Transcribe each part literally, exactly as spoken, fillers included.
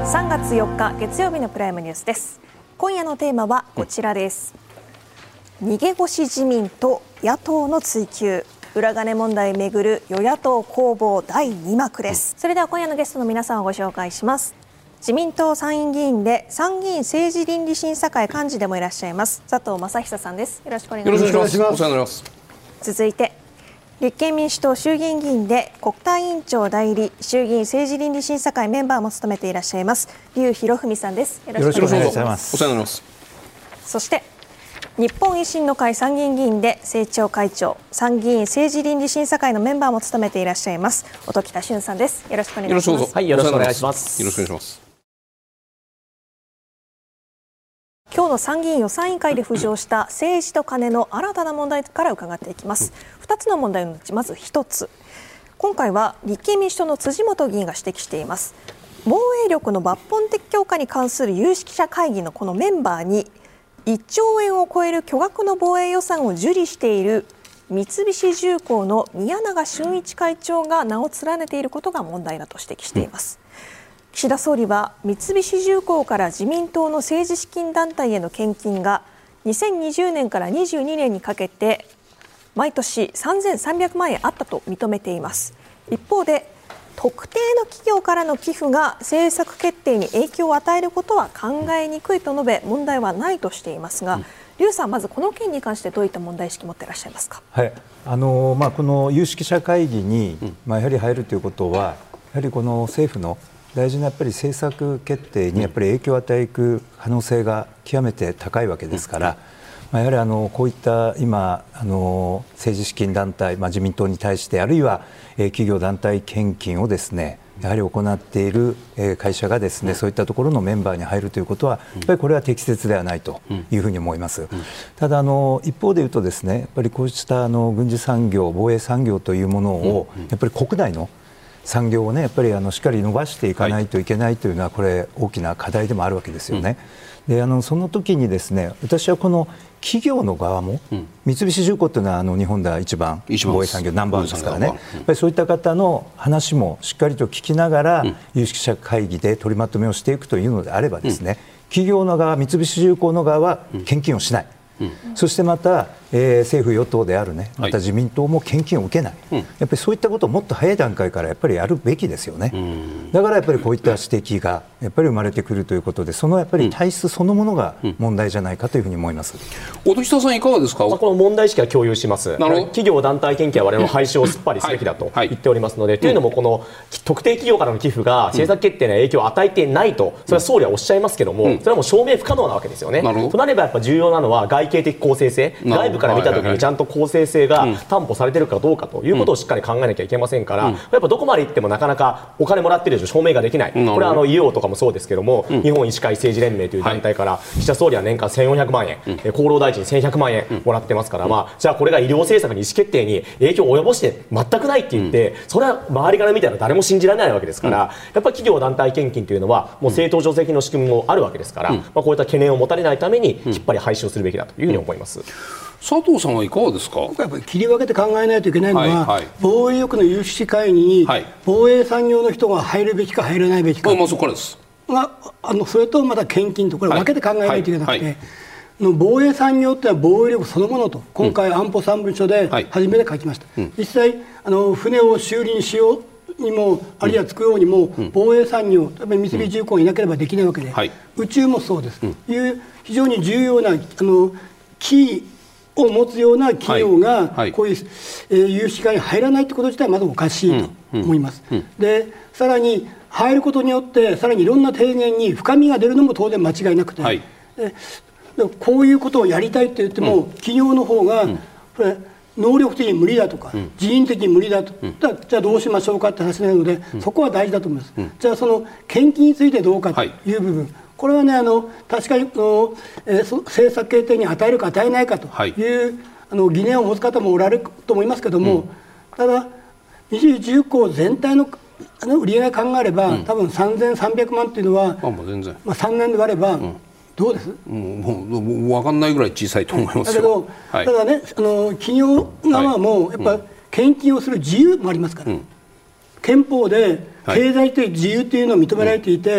さんがつよっか月曜日のプライムニュースです。今夜のテーマはこちらです。逃げ腰自民と野党の追及、裏金問題めぐる与野党攻防だいに幕です。それでは今夜のゲストの皆さんをご紹介します。自民党参院議員で参議院政治倫理審査会幹事でもいらっしゃいます佐藤正久さんです。よろしくお願いします。 よろしくお願いします。お世話になります。 続いて立憲民主党衆議院議員で国対委員長代理、衆議院政治倫理審査会メンバーも務めていらっしゃいます笠博文さんです。よろしくお願いします。 お世話になります。 そして日本維新の会参議院議員で政調会長、参議院政治倫理審査会のメンバーも務めていらっしゃいます音喜多駿さんです。よろしくお願いします。 はい、よろしくお願いします。 よろしくお願いします。 今日の参議院予算委員会で浮上した政治とカネの新たな問題から伺っていきます。ふたつの問題のうちまずひとつ、今回は立憲民主党の辻元議員が指摘しています防衛力の抜本的強化に関する有識者会議のこのメンバーにいっちょうえんを超える巨額の防衛予算を受理している三菱重工の宮永俊一会長が名を連ねていることが問題だと指摘しています。岸田総理は三菱重工から自民党の政治資金団体への献金がにせんにじゅうねんからにじゅうにねんにかけて毎年さんぜんさんびゃくまんえんあったと認めています。一方で特定の企業からの寄付が政策決定に影響を与えることは考えにくいと述べ問題はないとしていますが、笠さん、まずこの件に関してどういった問題意識を持っていらっしゃいますか。 はい、あのまあ、この有識者会議に、まあ、やはり入るということはやはりこの政府の大事なやっぱり政策決定にやっぱり影響を与えていく可能性が極めて高いわけですから、まあ、やはりあのこういった今あの政治資金団体、まあ、自民党に対してあるいは企業団体献金をですねやはり行っている会社がですねそういったところのメンバーに入るということはやっぱりこれは適切ではないというふうに思います。ただあの一方で言うとですねやっぱりこうしたあの軍事産業防衛産業というものをやっぱり国内の産業をねやっぱりあのしっかり伸ばしていかないといけないというのはこれ大きな課題でもあるわけですよね。であのその時にですね私はこの企業の側も、うん、三菱重工というのはあの日本では一番防衛産業ナンバーワンですからね、やっぱりそういった方の話もしっかりと聞きながら、うん、有識者会議で取りまとめをしていくというのであればですね、うん、企業の側、三菱重工の側は献金をしない、うん、そしてまた、えー、政府与党であるねまた自民党も献金を受けない、はい、やっぱりそういったことをもっと早い段階からやっぱりやるべきですよね。うん、だからやっぱりこういった指摘がやっぱり生まれてくるということでそのやっぱり体質そのものが問題じゃないかというふうに思います。 音喜多さんいかがですか。 この問題意識は共有します。企業団体献金は我々の廃止をすっぱりすべきだと言っておりますので、はいはい、というのもこの特定企業からの寄付が政策決定に影響を与えていないとそれは総理はおっしゃいますけども、うん、それはもう証明不可能なわけですよね。なとなればやっぱ重要なのは外形的公正性、外部から見たときにちゃんと公正性が担保されているかどうかということをしっかり考えなきゃいけませんから、うん、やっぱどこまで行ってもなかなかお金もらっている以上証明ができない。これはあのイオとかもそうですけども、うん、日本医師会政治連盟という団体から、はい、岸田総理は年間せんよんひゃくまんえん、うん、厚労大臣せんひゃくまんえんもらってますから、うんまあ、じゃあこれが医療政策に意思決定に影響を及ぼして全くないって言って、うん、それは周りから見たら誰も信じられないわけですから、うん、やっぱり企業団体献金というのはもう政党助成金の仕組みもあるわけですから、うんまあ、こういった懸念を持たれないためにきっぱり廃止をするべきだというふうに思います。うん佐藤さんはいかがですか。 やっぱり切り分けて考えないといけないのは、はいはい、防衛力の有識会議に防衛産業の人が入るべきか入らないべきか、 はい、まあ、そこからですがあのそれとまた献金とこれ分けて考えないといけなくて、はいはいはいの防衛産業というのは防衛力そのものと今回安保三文書で初めて書きました、うんはい、実際あの船を修理しようにもあるいは作ろうにも、うん、防衛産業三菱重工がいなければできないわけで、うんはい、宇宙もそうです、うん、いう非常に重要なあのキーを持つような企業がこういう、えー、有識会に入らないということ自体はまずおかしいと思います、うんうん、でさらに入ることによってさらにいろんな提言に深みが出るのも当然間違いなくて、はい、でこういうことをやりたいと言っても、うん、企業の方が、うん、これ能力的に無理だとか、うん、人員的に無理だと、うん、じゃあどうしましょうかって話なので、うん、そこは大事だと思います、うん、じゃあその献金についてどうかという部分、はい、これはねあの確かにあの、えー、政策決定に与えるか与えないかという、はい、あの疑念を持つ方もおられると思いますけども、うん、ただ三菱重工全体のあの売り上げ考えれば、うん、多分さんぜんさんびゃくまんというのは、 あもう全然まあ、さんねんで割れば、うんどうです、 うん、もうもう分かんないぐらい小さいと思いますよ。 だけど、はい、ただねあの企業側もやっぱ献金をする自由もありますから、うん、憲法で経済的自由というのを認められていて、はいはい、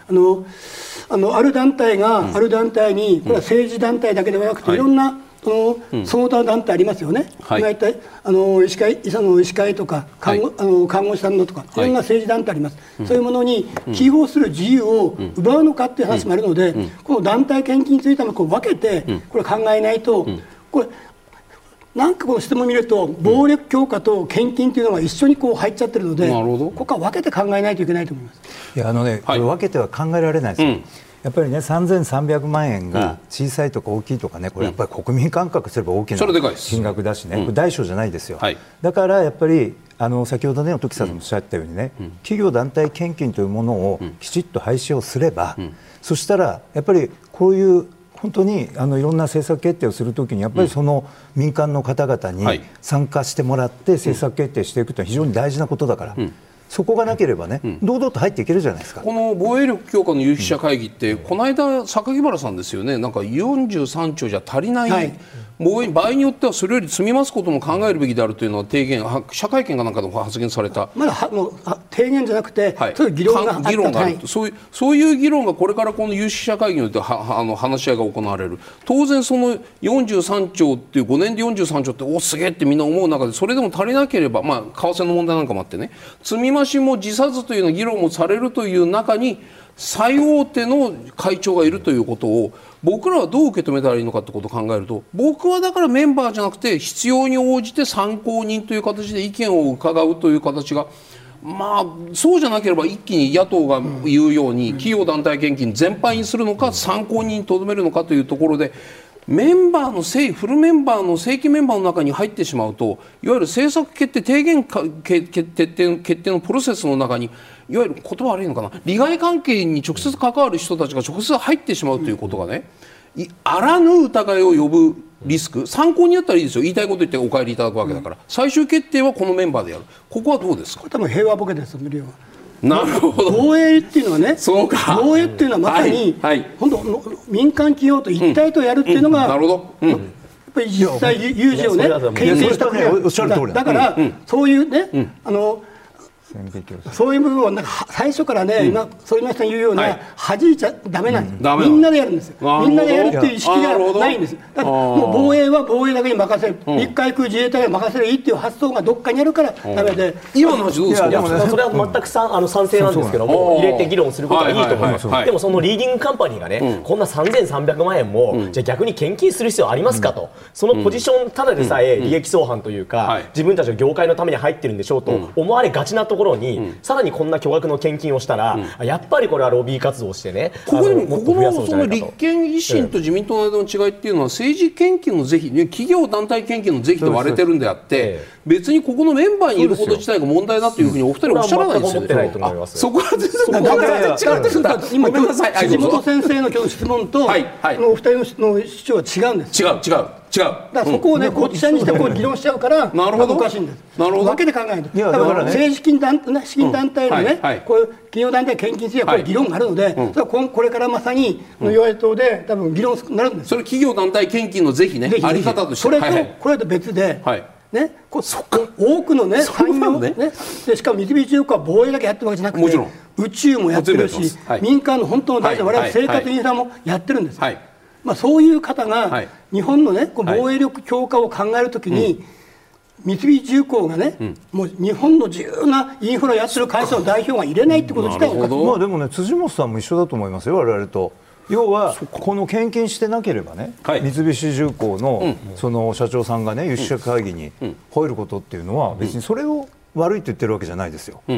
あのあのある団体が、うん、ある団体にこれは政治団体だけではなくて、うん、いろんなそのその他団体ありますよね、はい、大体あの医師会、医者の医師会とか看護、はい、あの看護師さんのとかいろんな政治団体あります、はい、そういうものに寄付をする自由を奪うのかっていう話もあるので、うん、この団体献金についてもこう分けてこれ考えないと、うん、これなんかこの質問を見ると暴力強化と献金というのが一緒にこう入っちゃってるので、ここは分けて考えないといけないと思います。 いやあのね、はい、これ分けては考えられないですよ、うん、やっぱりねさんぜんさんびゃくまんえんが小さいとか大きいとかね、これやっぱり国民感覚すれば大きな金額だしね、これ大小じゃないですよ、はい、だからやっぱりあの先ほどね時さんもおっしゃったようにね、うん、企業団体献金というものをきちっと廃止をすれば、うん、そしたらやっぱりこういう本当にあのいろんな政策決定をするときにやっぱりその民間の方々に参加してもらって政策決定していくというのは非常に大事なことだから、うん、そこがなければね、うん、堂々と入っていけるじゃないですか。 この防衛力強化の有識者会議って、うん、この間榊原さんですよね、なんかよんじゅうさんちょうじゃ足りない、はい、防衛場合によってはそれより積み増すことも考えるべきであるというのは提言、記者会見かなんかで発言された。 まだはもう提言じゃなくて、はい、そういう議論があった議論がある、はい、 そういう、そういう議論がこれからこの有識者会議によってはあの話し合いが行われる。当然そのよんじゅうさんちょうっていうごねんでよんじゅうさんちょうっておすげえってみんな思う中で、それでも足りなければ、まあ、為替の問題なんかもあってね、積み増しも辞さずというような議論もされるという中に最大手の会長がいるということを僕らはどう受け止めたらいいのかということを考えると、僕はだからメンバーじゃなくて必要に応じて参考人という形で意見を伺うという形が、まあそうじゃなければ一気に野党が言うように企業団体献金全般にするのか参考人にとどめるのかというところで、メンバーの正フルメンバーの正規メンバーの中に入ってしまうと、いわゆる政策決定提言か決定決定のプロセスの中に、いわゆる言葉悪いのかな、利害関係に直接関わる人たちが直接入ってしまうということがね、あらぬ疑いを呼ぶリスク、参考になったらいいですよ、言いたいこと言ってお帰りいただくわけだから、最終決定はこのメンバーでやる。ここはどうですか。 これ多分平和ボケですよ、無料は。 なるほど。 防衛っていうのはね、 そうか、 防衛っていうのはまさに、はいはい、本当民間企業と一体とやるっていうのが、うんうん、なるほど、うん、やっぱり実際有事をね形成した国は、だから、うん、そういうね、うん、あのそういう部分をなんか最初からね、うん、今反町さん言うような、はい、弾いちゃダメなんです、うん、みんなでやるんですよ。みんなでやるっていう意識がないんです。だからもう防衛は防衛だけに任せる、陸海空自衛隊に任せるいいっていう発想がどっかにあるからダメで、 今の話どうですか。 いや、いやそれは全くさあの賛成なんですけども、入れて議論することはいいと思います。でもそのリーディングカンパニーがね、うん、こんなさんぜんさんびゃくまんえんも、うん、じゃあ逆に献金する必要ありますかと、うん、そのポジションただでさえ利益相反というか、うんはい、自分たちの業界のために入ってるんでしょうと思われがちなところに、うん、さらにこんな巨額の献金をしたら、うん、やっぱりこれはロビー活動をしてね、 ここでもここのその立憲維新と自民党の間の違いっていうのは、政治献金の是非、企業団体献金の是非と割れてるんであって、別にここのメンバーにいること自体が問題だというふうにお二人おっしゃらないですよね。そこは全然だから違ってるんだ。 今辻元先生の今日の質問と、はいはい、お二人の主張は違うんです。 違う違う違う。だからそこをね、こっちにしてこう議論しちゃうから、なるほどおかしいんです。なるほど。分けて考える。だから政治資金団資金団体のね、こういう企業団体献金すればこれ議論があるので、それはこれからまさに与野党で多分議論になるんです。 それ企業団体献金の是非ね、あり方として。 それとこれと別で。ね、こ多くの、ね、産業、ねね、でしかも三菱重工は防衛だけやってるわけじゃなくて宇宙もやってるし、はい、民間の本当の大事な我々生活インフラもやってるんです、はいまあ、そういう方が、はい、日本の、ね、こう防衛力強化を考えるときに、うん、三菱重工がね、うん、もう日本の重要なインフラをやってる会社の代表が入れないってこと自体が、 まあ、でもね辻元さんも一緒だと思いますよ、我々と。要はこの献金してなければね、はい、三菱重工 の,、うん、その社長さんがね有識者会議に入ることっていうのは別にそれを悪いと言ってるわけじゃないですよ、うん、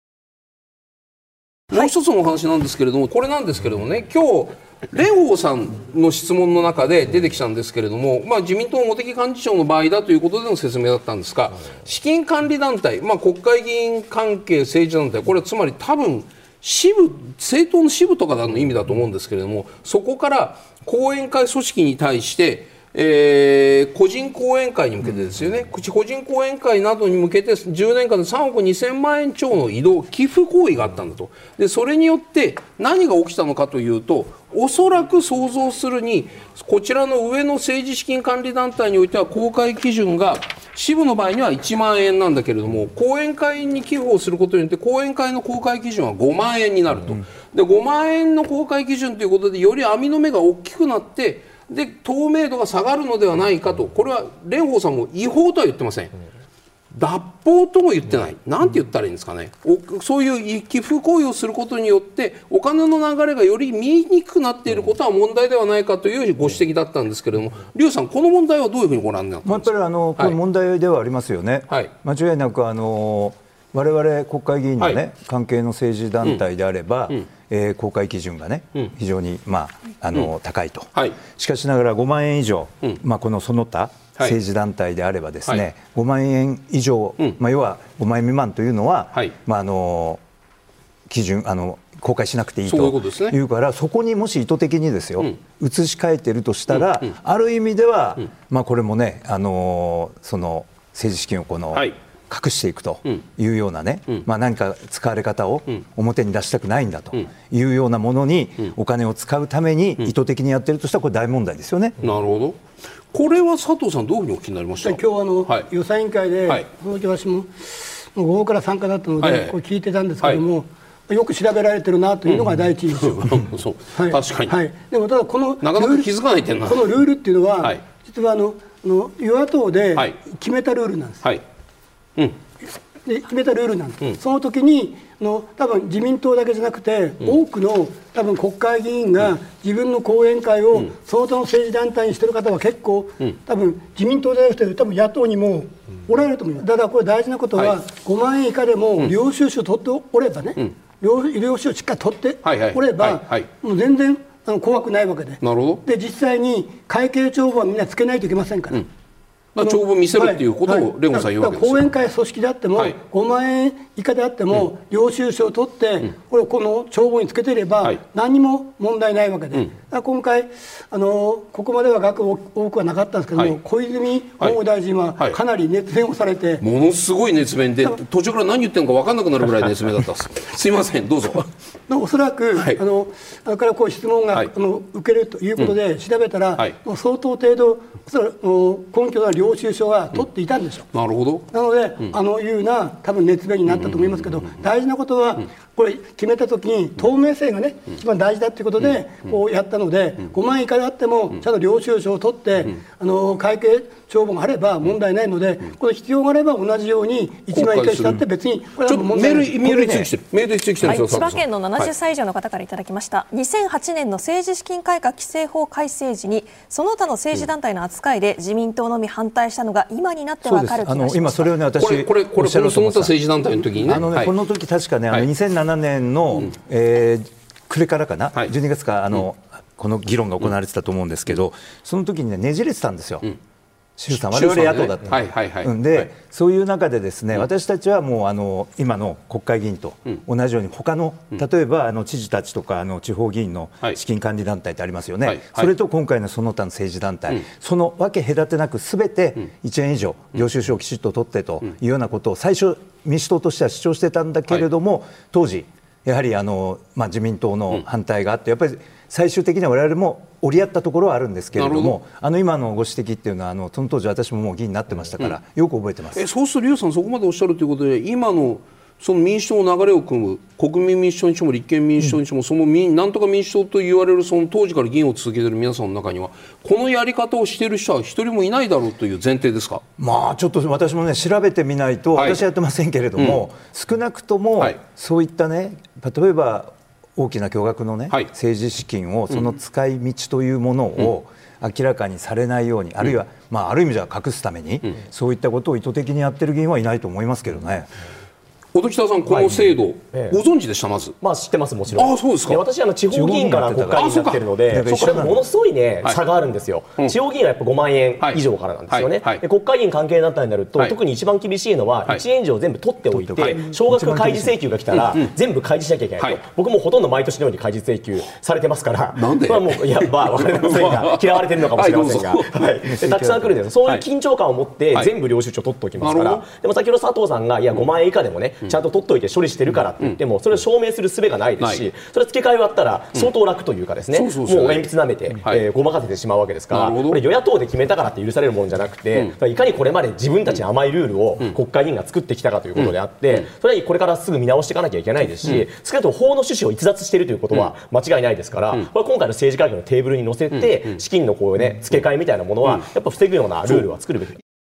もう一つのお話なんですけれども、これなんですけれどもね、今日蓮舫さんの質問の中で出てきたんですけれども、まあ、自民党茂木幹事長の場合だということでの説明だったんですが、資金管理団体、まあ、国会議員関係政治団体、これはつまり多分支部、政党の支部とかの意味だと思うんですけれども、そこから後援会組織に対して、えー、個人後援会に向けてですよね、個人後援会などに向けてじゅうねんかんでさんおくにせんまんえん超の移動寄付行為があったんだと。でそれによって何が起きたのかというと、 おそらく想像するにこちらの上の政治資金管理団体においては公開基準が支部の場合にはいちまんえんなんだけれども、後援会に寄付をすることによって後援会の公開基準はごまんえんになると、うん、でごまんえんの公開基準ということでより網の目が大きくなってで透明度が下がるのではないかと。これは蓮舫さんも違法とは言ってません、脱法とも言ってない、なんて言ったらいいんですかね、おそういう寄付行為をすることによってお金の流れがより見えにくくなっていることは問題ではないかというご指摘だったんですけれども、劉さん、この問題はどういうふうにご覧になってますか。 やっぱりあの、これ問題ではありますよね、はい、間違いなくあの我々国会議員の、ねはい、関係の政治団体であれば、うんえー、公開基準が、ねうん、非常に、まああのうん、高いと、はい、しかしながらごまんえん以上、うんまあ、このその他政治団体であればですね、はい、ごまんえん以上、うんまあ、要はごまんえん未満というのは、はいまあ、あの基準あの公開しなくていいというから、そこにもし意図的にですよ、うん、移し替えているとしたら、うんうん、ある意味では、うんまあ、これもね、あのその政治資金をこの、はい隠していくというようなね、うんまあ、何か使われ方を表に出したくないんだというようなものにお金を使うために意図的にやっているとしたらこれ大問題ですよね、 うん、なるほど。これは佐藤さんどういうふうにお聞きになりました。 今日あの、はい、予算委員会で、はい、その時私も午後から参加だったので、はいはい、これ聞いてたんですけども、はい、よく調べられてるなというのが第一印象、うん、そうはい、確かに、はい、でもただこのなかなか気づかない点なこのルールっていうのは、はい、実はあのあの与野党で決めたルールなんです、はいうんで決めたルールなんです、うん、その時にの多分自民党だけじゃなくて、うん、多くの多分国会議員が自分の後援会をその他の政治団体にしている方は結構、うん、多分自民党じゃなくて多分野党にもおられると思います。ただこれ大事なことは、はい、ごまんえん以下でも領収書を取っておればね、うん、領, 領収書をしっかり取っておれば、はいはいはいはい、もう全然あの怖くないわけで、 なるほど。 で実際に会計帳簿はみんなつけないといけませんから、うん帳簿見せるっていうことを蓮舫さん言うわけですよ。 後援会組織であっても、はい、ごまんえん以下であっても、うん、領収書を取って、うん、これをこの帳簿につけていれば、はい、何にも問題ないわけで、うん、だから今回あのここまでは額多くはなかったんですけども、はい、小泉法務大臣はかなり熱弁をされて、はい、 ものすごい熱弁で途中から何言ってるのか分からなくなるぐらい熱弁だったんですすいませんどうぞおそらく、はい、あのあからこう質問が、はい、あの受けるということで調べたら、うんはい、もう相当程度その根拠の領収書は取っていたんでしょう、 うん、なるほど。 なので、うん、あのいうな多分熱弁になったと思いますけど、大事なことは、うん、これ決めたときに透明性がね、うん、一番大事だということで、うん、こうやったので、うん、ごまんえん以下であっても、うん、ちゃんと領収書を取って、うん、あの会計帳簿があれば問題ないので、うん、この必要があれば同じようにいちまんえん以下したって別にこれは問題ない。 ちょっとメールメール一致メール一致来てるんですよ。 千葉県のななじゅっさい以上の方からいただきました、はい、にせんはちねんの政治資金改革規正法改正時にその他の政治団体の扱いで自民党のみ反対したのが今になって分かる気がしました。 今それをね私これこれこれこのその他政治団体の時にね、 あのね、はい、この時確かねあのにせんななねんの、うんえー、暮れからかな、はい、じゅうにがつかあの、うん、この議論が行われてたと思うんですけど、うん、その時にねねじれてたんですよ、うん衆さん我々野党だったので、はいはいはい、で、はい、そういう中でですね、うん、私たちはもうあの今の国会議員と同じように他の、うん、例えばあの知事たちとかあの地方議員の資金管理団体ってありますよね、はいはい、それと今回のその他の政治団体、はい、その分け隔てなくすべていちえん以上領収書をきちっと取ってというようなことを最初民主党としては主張してたんだけれども、はい、当時やはりあの、まあ、自民党の反対があってやっぱり最終的には我々も折り合ったところはあるんですけれども、あの今のご指摘っていうのはあのその当時私ももう議員になってましたから、うん、よく覚えてます。 えそうすると劉さんそこまでおっしゃるということで今のその民主党の流れを組む国民民主党にしても立憲民主党にしても、うん、その民なんとか民主党と言われるその当時から議員を続けている皆さんの中にはこのやり方をしている人は一人もいないだろうという前提ですか。 まあちょっと私もね調べてみないと、はい、私はやってませんけれども、うん、少なくとも、はい、そういったね例えば大きな巨額の、ねはい、政治資金をその使い道というものを明らかにされないように、うん、あるいは、まあ、ある意味では隠すために、うん、そういったことを意図的にやっている議員はいないと思いますけどね。 音喜多さん、この制度、はいええ、ご存知でした？まず、 まあ、知ってます、もちろん。 あそうですか。 私あの地方議員から国会議員になってるので、そこでものすごい、ねはい、差があるんですよ、うん、地方議員はやっぱごまんえん以上からなんですよね、はいはいはい、で国会議員関係団体になると、はい、特に一番厳しいのは、はい、いちえん以上全部取っておいて、はい、少額開示請求が来たら、うん、全部開示しなきゃいけないと、はい、僕もほとんど毎年のように開示請求されてますから、 なんで、 まあ、もういや、まあ、分かりませんが嫌われてるのかもしれませんが、はいはい、でたくさん来るんです。そういう緊張感を持って、はい、全部領収書取っておきますから、はい、でも先ほど佐藤さんがいやごまんえん以下でもねちゃんと取っておいて処理してるからって言ってもそれを証明する術がないですし、それ付け替え終わったら相当楽というかですね、もう鉛筆舐めて、えー、ごまかせてしまうわけですから、これ与野党で決めたからって許されるものじゃなくて、いかにこれまで自分たちに甘いルールを国会議員が作ってきたかということであって、それはこれからすぐ見直していかなきゃいけないですし、少なくとも法の趣旨を逸脱しているということは間違いないですから、これは今回の政治会議のテーブルに載せて資金のこう、ね、付け替えみたいなものはやっぱ防ぐようなルールは作るべき。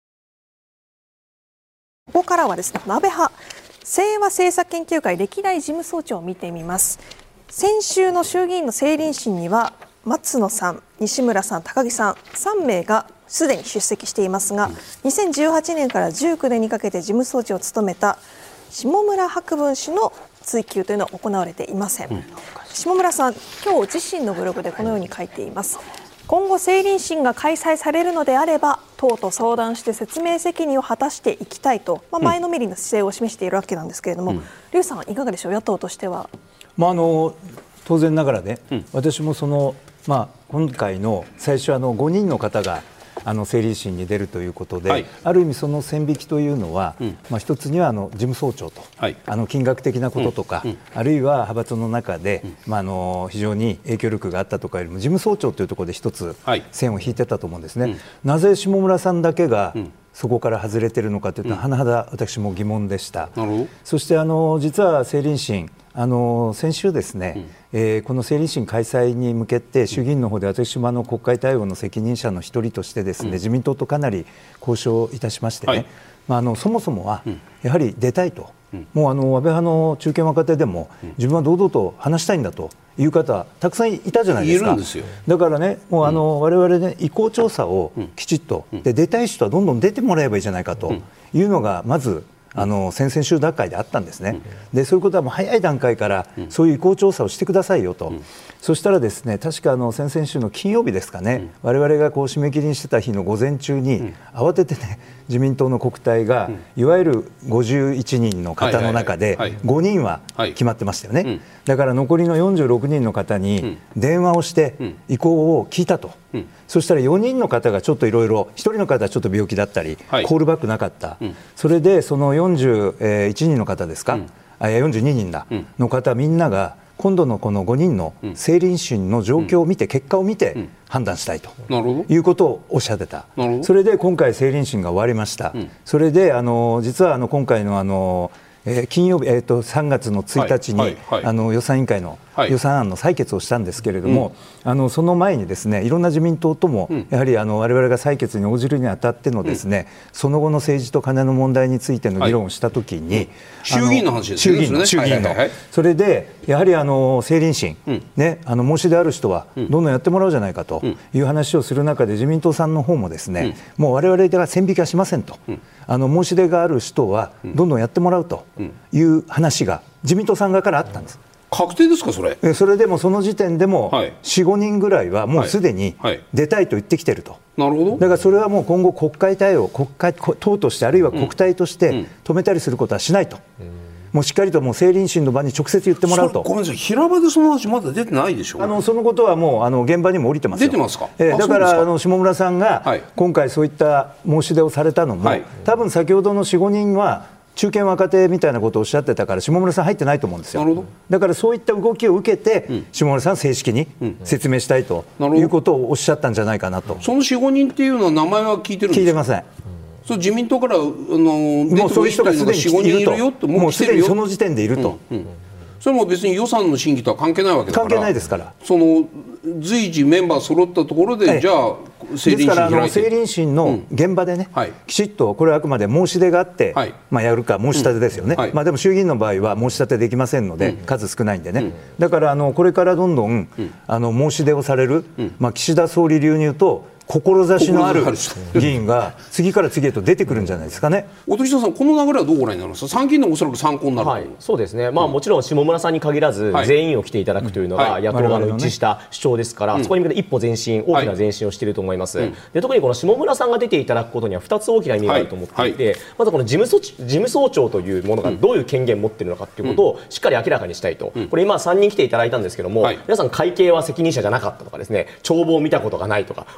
ここからはですね、安倍派清和政策研究会歴代事務総長を見てみます。先週の衆議院の政倫審には松野さん、西村さん、高木さんさんめいがすでに出席していますが、にせんじゅうはちねんからじゅうきゅうねんにかけて事務総長を務めた下村博文氏の追及というのは行われていません。うん、下村さん、今日自身のブログでこのように書いています。今後政倫審が開催されるのであれば党と相談して説明責任を果たしていきたいと、まあ、前のめりの姿勢を示しているわけなんですけれども、劉、うん、さんいかがでしょう、野党としては。 まあ、あの当然ながらね、うん、私もその、まあ、今回の最初あのごにんの方があの政倫審に出るということで、はい、ある意味その線引きというのは、うん、まあ、一つにはあの事務総長と、はい、あの金額的なこととか、うんうん、あるいは派閥の中で、うん、まあ、あの非常に影響力があったとかよりも事務総長というところで一つ線を引いてたと思うんですね。はい、なぜ下村さんだけが、うん、そこから外れているのかというと、甚だ私も疑問でした。なるほど。そしてあの実は政倫審、あの先週ですね、うん、えー、この政倫審開催に向けて衆議院の方で私もあの国会対応の責任者の一人としてですね、うん、自民党とかなり交渉いたしましてね、はい、まあ、あのそもそもはやはり出たいと、うん、もうあの安倍派の中堅若手でも自分は堂々と話したいんだという方たくさんいたじゃないですか。いるんですよ。だからね、もうあの、うん、我々ね、意向調査をきちっと、うん、で出たい人はどんどん出てもらえばいいじゃないかというのがまずあの先々週段階であったんですね。でそういうことはもう早い段階からそういう意向調査をしてくださいよと、うん、そしたらですね、確かあの先々週の金曜日ですかね、うん、我々がこう締め切りにしてた日の午前中に、うん、慌ててね、自民党の国対が、うん、いわゆるごじゅういちにんの方の中でごにんは決まってましたよね。はいはいはい、だから残りのよんじゅうろくにんの方に電話をして意向を聞いたと、うん、そしたらよにんの方がちょっといろいろ、ひとりの方はちょっと病気だったり、はい、コールバックなかった、うん、それでそのよんじゅういちにんの方ですか、うん、あよんじゅうににんだ、うん、の方みんなが今度のこのごにんの政倫審の状況を見て、うん、結果を見て判断したいということをおっしゃってた。それで今回政倫審が終わりました。うん、それであの実はあの今回のあのえー、金曜日、えー、とさんがつのついたちに、はいはいはい、あの予算委員会の予算案の採決をしたんですけれども、うん、あのその前にですね、いろんな自民党とも、うん、やはりあの我々が採決に応じるにあたってのですね、うん、その後の政治と金の問題についての議論をしたときに、はい、 衆議院の話ですね。 衆議院の、衆議院の、はいはいはい、それでやはりあの政倫審、うん、ね、あの申し出ある人はどんどんやってもらおうじゃないかという話をする中で、自民党さんの方もですね、うん、もう我々では線引きはしませんと、うん、あの申し出がある人はどんどんやってもらうという話が自民党さん側からあったんです。 確定ですか、それ。 それでもその時点でもよん、ごにんぐらいはもうすでに出たいと言ってきてると。 なるほど。 だからそれはもう今後国会対応、国会党としてあるいは国対として止めたりすることはしないと、うんうん、もうしっかりともう政倫審の場に直接言ってもらうと。 ごめんなさい、平場でその話まだ出てないでしょ。 あのそのことはもうあの現場にも降りてますよ。 出てますか。 えー、だからあの下村さんが今回そういった申し出をされたのも、はい、多分先ほどのよん、ごにんは中堅若手みたいなことをおっしゃってたから、下村さん入ってないと思うんですよ。なるほど。だからそういった動きを受けて、うん、下村さん正式に説明したいということをおっしゃったんじゃないかなと。 そのよん、ごにんっていうのは名前は聞いてるんですか。 聞いてません。 それ自民党からあのもうそういう人がすでにいると、もうすでにその時点でいると、うんうん、 それも別に予算の審議とは関係ないわけだから。 関係ないですから。 その随時メンバー揃ったところで、はい、じゃあ政倫審開いて、ですからあの政倫審の現場でね、うん、はい、きちっとこれはあくまで申し出があって、はい、まあ、やるか申し立てですよね、うん、はい、まあ、でも衆議院の場合は申し立てできませんので、うん、数少ないんでね、うん、だからあのこれからどんどん、うん、あの申し出をされる、うん、まあ、岸田総理流入と志のある議員が次から次へと出てくるんじゃないですかね。 音喜多さん、この流れはどうご覧になりますか。参議院のおそらく参考になる、はい、 そうですね、まあ、もちろん下村さんに限らず、はい、全員を来ていただくというのが野党側の一致した主張ですから、はい、そこに向けて一歩前進、大きな前進をしていると思います、はい、で特にこの下村さんが出ていただくことにはふたつ大きな意味があると思っていて、はいはい、まずこの事務総、事務総長というものがどういう権限を持っているのかということをしっかり明らかにしたいと、うん、これ今さんにん来ていただいたんですけども、はい、皆さん会計は責任者じゃなかったとかですね、帳簿を見たことがないとか、お金の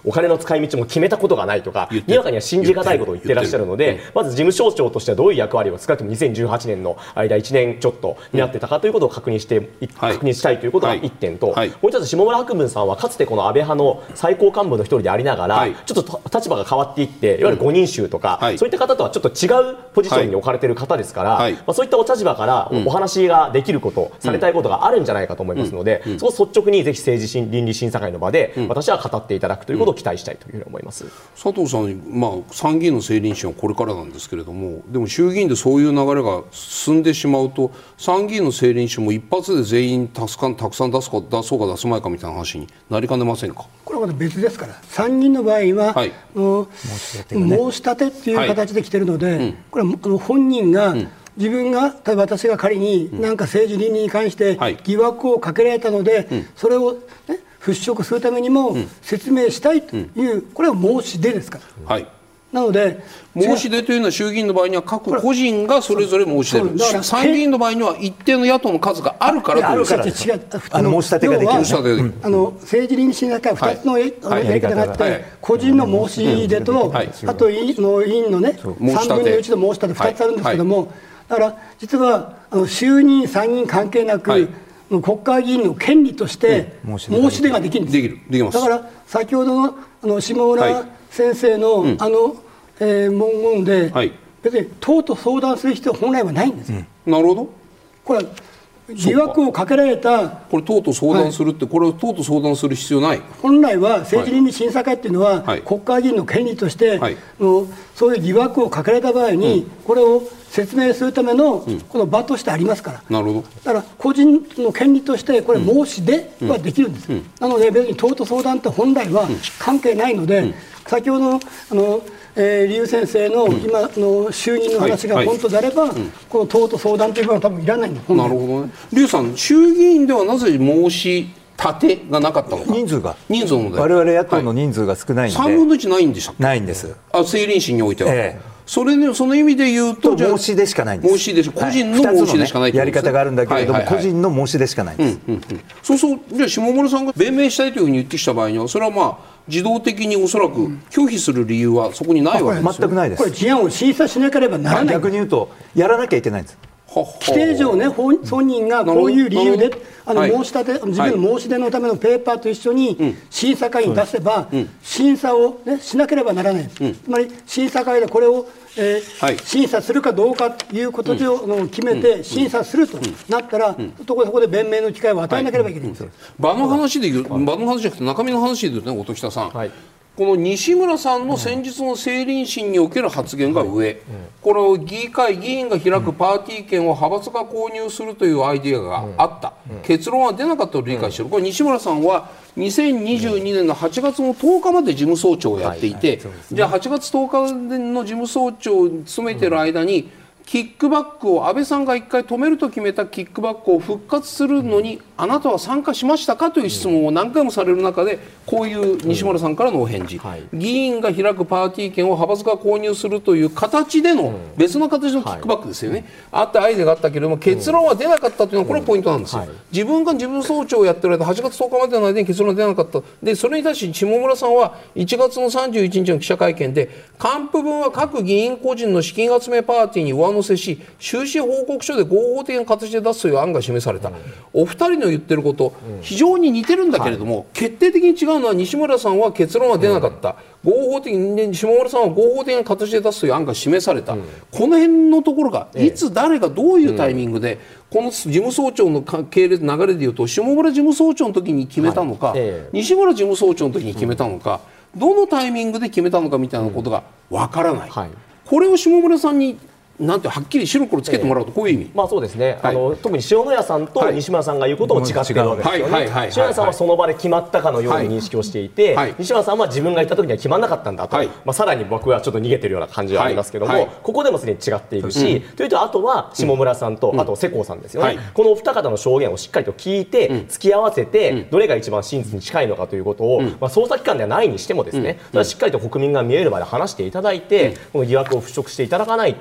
使い道も決めたことがないとか、にわかには信じがたいことを言ってらっしゃるので、まず事務省庁としてはどういう役割を少なくともにせんじゅうはちねんの間いちねんちょっとになってたかということを確認して、確認したいということがいってんと、もう一つ下村博文さんはかつてこの安倍派の最高幹部の一人でありながら、ちょっと立場が変わっていって、いわゆるご人衆とか、そういった方とはちょっと違うポジションに置かれている方ですから、まあ、そういったお立場からお話ができること、されたいことがあるんじゃないかと思いますので、そこを率直にぜひ政治倫理審査会の場で、私は語っていただくということを期待したいというふうに思います。 佐藤さん、まあ、参議院の政倫審はこれからなんですけれども、でも衆議院でそういう流れが進んでしまうと、参議院の政倫審も一発で全員たくさんたくさん出すか出そうか出すまいかみたいな話になりかねませんか。 これはまた別ですから、参議院の場合は、はい、の申し立てっていう形で来ているので、はい、これはあの本人が、うん、自分が例えば私が仮に何か政治倫理に関して疑惑をかけられたので、はい、それを、ね、払拭するためにも説明したいという、うん、これは申し出ですから、はい、なので申し出というのは衆議院の場合には各個人がそれぞれ申し出る、参議院の場合には一定の野党の数があるからという違うあの申し立てができる、うん、あの政治倫理審査会はふたつのやり方があって、はい、個人の申し出と、はい、あと委員の委員のねさんぶんのいちの申し立てふたつあるんですけども、はいはい、だから実はあの衆議院参議院関係なく、はい、国会議員の権利として申し出ができるんです。 できる、できます。 だから先ほどのあの下村先生の、はい、あのえー、文言で、はい、別に党と相談する必要は本来はないんです、うん、 なるほど。 これは疑惑をかけられた、 これ党と相談するって、はい、これを党と相談する必要ない。 本来は政治倫理審査会っていうのは、はい、国会議員の権利として、はい、のそういう疑惑をかけられた場合に、うん、これを説明するための、うん、この場としてありますから、 なるほど。 だから個人の権利としてこれ申し出はできるんです、うんうん、なので別に党と相談って本来は関係ないので、うん、先ほどのあのえー、劉先生の今の就任の話が本当であれば、はいはい、この党と相談というのは多分いらないんです。 なるほどね。劉さん、衆議院ではなぜ申し立てがなかったのか。 人数が人数の問題、 我々野党の人数が少ないんで、 はい、さんぶんのいちないんでしたっけ。 ないんです。 あ、政倫審においては、ええ、それでその意味で言うと申し出しかないんです。 申し出し、個人の申し出しかない、 ね、やり方があるんだけれども、はいはいはい、個人の申し出しかないんです、うんうんうん、 そうそう。じゃあ下村さんが弁明したいというふうに言ってきた場合には、それはまあ自動的におそらく拒否する理由はそこにないわけですよ。 全くないです。 これ事案を審査しなければならない。 逆に言うとやらなきゃいけないんです。 規定上ね、本人がこういう理由であの申し立て、自分の申し出のためのペーパーと一緒に審査会に出せば、審査を、ね、しなければならない、うん、つまり審査会でこれを、えーはい、審査するかどうかということを決めて審査するとなったら、そこで弁明の機会を与えなければいけないんですよ。 場の話で言う、場の話じゃなくて中身の話で言うとね、音喜多さん、はい、この西村さんの先日の政倫審における発言が上、これを議会議員が開くパーティー券を派閥が購入するというアイデアがあった、結論は出なかったと理解している。これ西村さんはにせんにじゅうにねんのはちがつのとおかまで事務総長をやっていて、じゃあはちがつとおかの事務総長を務めている間にキックバックを安倍さんがいっかい止めると決めたキックバックを復活するのにあなたは参加しましたかという質問を何回もされる中で、こういう西村さんからのお返事、はい、議員が開くパーティー券を派閥が購入するという形での別の形のキックバックですよね、はい、あったアイデアがあったけれども結論は出なかったというのはこれはポイントなんですよ、はい、自分が自分総長をやってる間はちがつとおかまでの間に結論が出なかった。でそれに対して下村さんはいちがつのさんじゅういちにちの記者会見で、還付分は各議員個人の資金集めパーティーに上乗せし収支報告書で合法的な形で出すという案が示された、うん、お二人の言ってること、うん、非常に似てるんだけれども、はい、決定的に違うのは西村さんは結論は出なかった、うん、合法的に下村さんは合法的な形で出すという案が示された、うん、この辺のところがいつ誰がどういうタイミングで、うん、この事務総長の系列流れでいうと下村事務総長の時に決めたのか、はいえー、西村事務総長の時に決めたのか、うん、どのタイミングで決めたのかみたいなことがわからない、うんはい、これを下村さんになんてはっきり白黒つけてもらうとこういう意味、えーまあそうですね、 はい、あの特に塩谷さんと西村さんが言うことも違っているわけですよね。塩谷さんはその場で決まったかのように認識をしていて、はい、西村さんは自分が言った時には決まらなかったんだと、はいまあ、さらに僕はちょっと逃げてるような感じはありますけども、はいはい、ここでもすでに違っているし、うん、というとあとは下村さんと、うん、あと世耕さんですよね、はい、このお二方の証言をしっかりと聞いて、うん、付き合わせて、うん、どれが一番真実に近いのかということを、うんまあ、捜査機関ではないにしてもですね、うん、しっかりと国民が見える場で話していただいて、うん、この疑惑を払拭していただかないと、うん、やは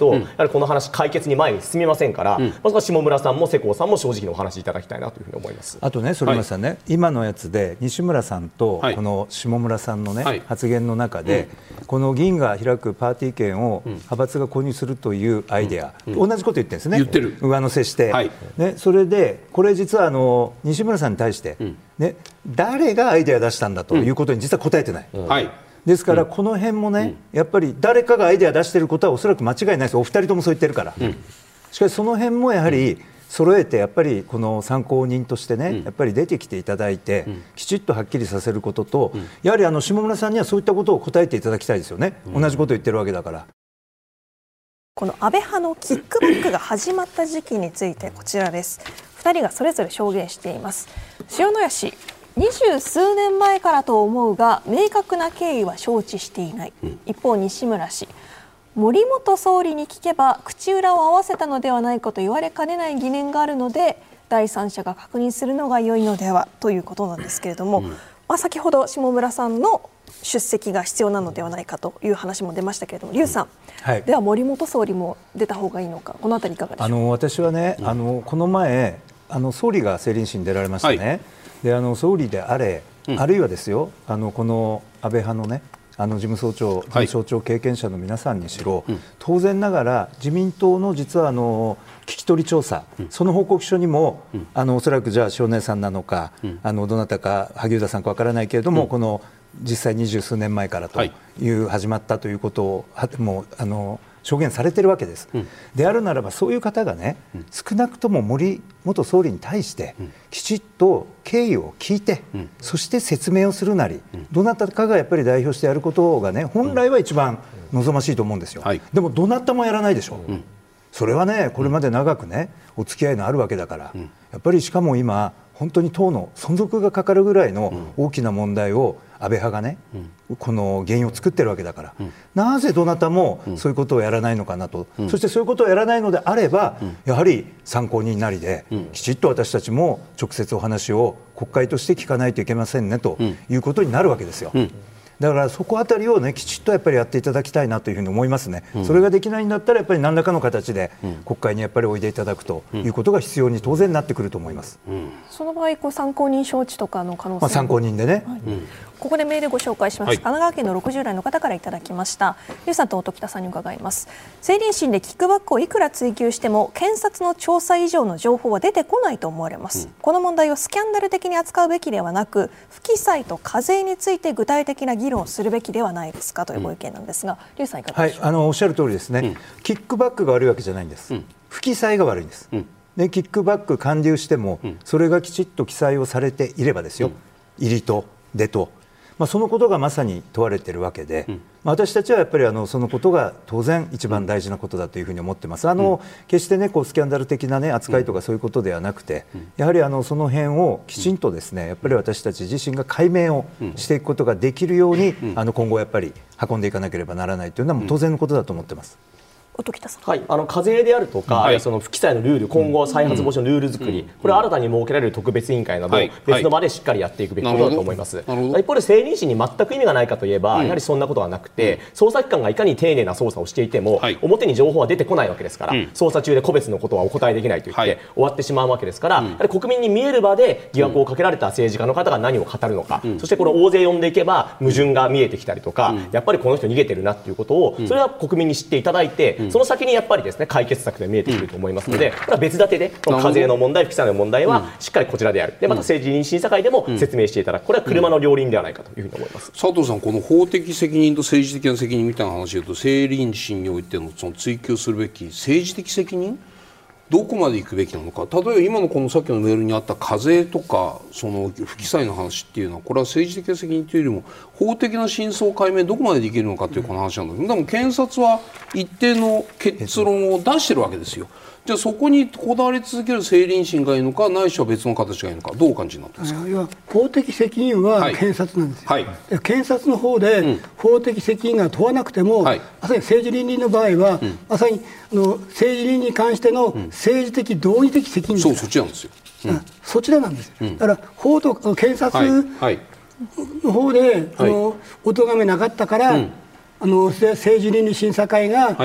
はりこの話解決に前に進みませんから、うん、まずは下村さんも世耕さんも正直にお話しいただきたいなというふうに思います。 あとね、反町さんね、はい、今のやつで西村さんとこの下村さんのね、はい、発言の中で、うん、この議員が開くパーティー券を派閥が購入するというアイデア、うんうん、同じこと言ってるんですね。 言ってる。 上乗せして、はい、ね、それでこれ実はあの西村さんに対して、うんね、誰がアイデア出したんだということに実は答えてない、うんはい、ですからこの辺もね、うん、やっぱり誰かがアイデア出していることはおそらく間違いないです。お二人ともそう言ってるから、うん、しかしその辺もやはり揃えてやっぱりこの参考人としてね、うん、やっぱり出てきていただいて、うん、きちっとはっきりさせることと、うん、やはりあの下村さんにはそういったことを答えていただきたいですよね、うん、同じことを言ってるわけだから。 この安倍派のキックバックが始まった時期についてこちらです。ふたりがそれぞれ証言しています。塩谷氏、二十数年前からと思うが明確な経緯は承知していない、うん、一方西村氏、森元総理に聞けば口裏を合わせたのではないかと言われかねない疑念があるので第三者が確認するのが良いのではということなんですけれども、うん、まあ、先ほど下村さんの出席が必要なのではないかという話も出ましたけれども、劉さん、はい、では森元総理も出た方がいいのか、このあたりいかがでしょうか。 あの私はね、あのこの前あの総理が政倫審に出られましたね、はい、であの総理であれ、うん、あるいはですよ、あのこの安倍派のね、あの事務総長、事務総長経験者の皆さんにしろ、はい、当然ながら自民党の実はあの聞き取り調査、うん、その報告書にも、うん、あのおそらくじゃあ塩谷さんなのか、うん、あのどなたか萩生田さんかわからないけれども、うん、この実際二十数年前からという、はい、始まったということをもうあの証言されているわけです、うん、であるならばそういう方がね、うん、少なくとも森元総理に対してきちっと経緯を聞いて、うん、そして説明をするなり、うん、どなたかがやっぱり代表してやることがね、本来は一番望ましいと思うんですよ、はい、でもどなたもやらないでしょう、うん、それはね、これまで長くねお付き合いのあるわけだから、うん、やっぱりしかも今本当に党の存続がかかるぐらいの大きな問題を安倍派がね、うん、この原因を作ってるわけだから、うん、なぜどなたもそういうことをやらないのかなと、うん、そしてそういうことをやらないのであれば、うん、やはり参考人なりで、うん、きちっと私たちも直接お話を国会として聞かないといけませんねということになるわけですよ、うん、だからそこあたりをねきちっとやっぱりやっていただきたいなというふうに思いますね、うん、それができないんだったらやっぱり何らかの形で国会にやっぱりおいでいただくということが必要に当然なってくると思います、うん、 その場合こう参考人招致とかの可能性も、まあ、 参考人でね、はい、うん、 ここでメールご紹介します、はい、神奈川県のろくじゅう代の方からいただきました。劉さんと音喜多さんに伺います。政倫審でキックバックをいくら追及しても検察の調査以上の情報は出てこないと思われます、うん、この問題をスキャンダル的に扱うべきではなく不記載と課税について具体的な議論をするべきではないですかというご意見なんですが、劉、うん、さんいかがでしょうか。 はい、あのおっしゃる通りですね、うん、キックバックが悪いわけじゃないんです、うん、不記載が悪いんです、うん、でキックバック還流しても、うん、それがきちっと記載をされていればですよ、うん、入りと出と、まあ、そのことがまさに問われているわけで、うん、まあ、私たちはやっぱりあのそのことが当然一番大事なことだというふうに思ってます。あの、うん、決してねこうスキャンダル的なね扱いとかそういうことではなくて、うん、やはりあのその辺をきちんとですねやっぱり私たち自身が解明をしていくことができるように、うん、あの今後やっぱり運んでいかなければならないというのはもう当然のことだと思ってます。 音喜多さん、 はい、あの課税であるとか、はい、その不記載のルール、今後再発防止のルール作り、うん、これは新たに設けられる特別委員会など、はい、別の場でしっかりやっていくべきことだと思います。一方で政倫審に全く意味がないかといえば、うん、やはりそんなことはなくて、捜査機関がいかに丁寧な捜査をしていても、はい、表に情報は出てこないわけですから、うん、捜査中で個別のことはお答えできないと言って、はい、終わってしまうわけですから、うん、やはり国民に見える場で疑惑をかけられた政治家の方が何を語るのか、うん、そしてこれ大勢呼んでいけば矛盾が見えてきたりとか、うん、やっぱりこの人逃げてるなということを、それは国民に知っていただいて、うん、その先にやっぱりですね、解決策で見えてくると思いますので、これは別立てでこの課税の問題、不記載の問題はしっかりこちらでやる、でまた政治倫審査会でも説明していただく、これは車の両輪ではないかというふうに思います。 佐藤さん、この法的責任と政治的な責任みたいな話でいうと、政倫審においてのその追及するべき政治的責任、どこまで行くべきなのか。例えば今のこのさっきのメールにあった課税とかその不記載の話っていうのは、これは政治的な責任というよりも法的な真相解明どこまでできるのかというこの話なんだけど、でも検察は一定の結論を出してるわけですよ。じゃあそこにこだわり続ける政倫審がいいのか、ないしは別の形がいいのか、どうお感じになってますか。 要は法的責任は検察なんですよ、はいはい、検察の方で法的責任が問わなくても、うん、まさに政治倫理の場合は、うん、まさにあの政治倫理に関しての政治的道義的責任です、 うん、そうそっちなんですよ、 うん、そちらなんですよ、うん、だから法と検察の方で、はいはい、あのお咎めなかったから、うん、あの政治倫理審査会が、はい、あ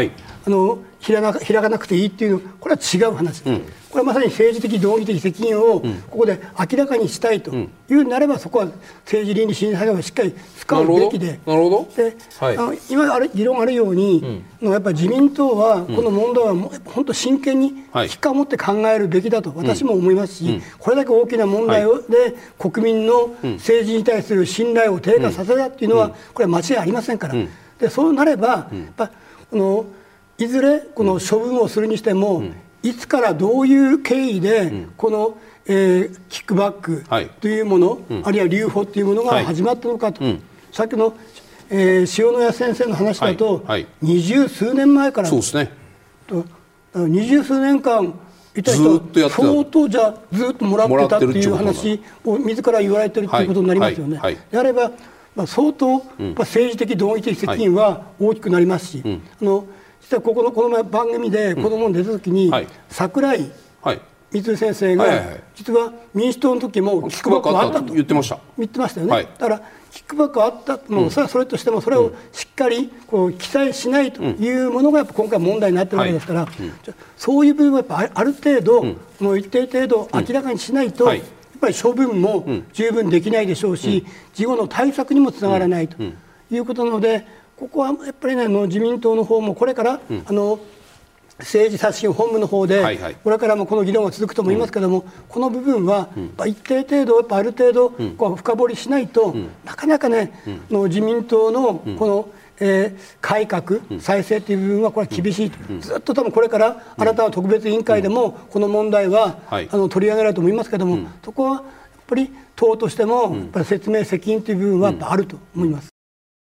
あの開か開かなくていいっていうの、これは違う話、うん、これはまさに政治的道義的責任をここで明らかにしたいというなれば、そこは政治倫理審査会をしっかり使うべきで、 なるほどで、はい、あの今ある議論あるように、うん、やっぱり自民党はこの問題はもう本当真剣に危機感を持って考えるべきだと私も思いますし、うん、これだけ大きな問題をで国民の政治に対する信頼を低下させたっていうのはこれは間違いありませんから、でそうなればやっぱこのいずれこの処分をするにしても、いつからどういう経緯でこの、えー、キックバックというもの、はい、あるいは留保というものが始まったのかと、はい、さっきの、えー、塩谷先生の話だと、はいはい、二十数年前からそうですね、 と二十数年間いた人相当じゃずっともらってたっていう話を自ら言われてるということになりますよね。はいはいはい、であれば、まあ、相当、うん、政治的道義的責任は大きくなりますし、はい、あの実はここのこの前番組で子どもに出た時に、うんはい、櫻井光先生が、はいはいはい、実は民主党の時もキックバックがあったと言ってました言ってましたよね、はい、だからキックバックがあったの、うん、それはそれとしてもそれをしっかりこう記載しないというものがやっぱ今回問題になっているわけですから、はいうん、そういう部分はやっぱある程度、うん、もう一定程度明らかにしないと、うんはい、やっぱり処分も十分できないでしょうし、うん、事後の対策にもつながらないということなので、ここはやっぱりね、あの自民党の方もこれから、うん、あの政治刷新本部の方で、はいはい、これからもこの議論が続くと思いますけれども、うん、この部分は、うん、一定程度やっぱある程度、うん、こう深掘りしないと、うん、なかなかね、うん、の自民党のこの、うんえー、改革、うん、再生という部分はこれは厳しいと、うん、ずっと多分これから新たな特別委員会でもこの問題は、うん、あの取り上げられると思いますけれども、うん、そこはやっぱり党としてもやっぱり説明責任という部分はやっぱあると思います。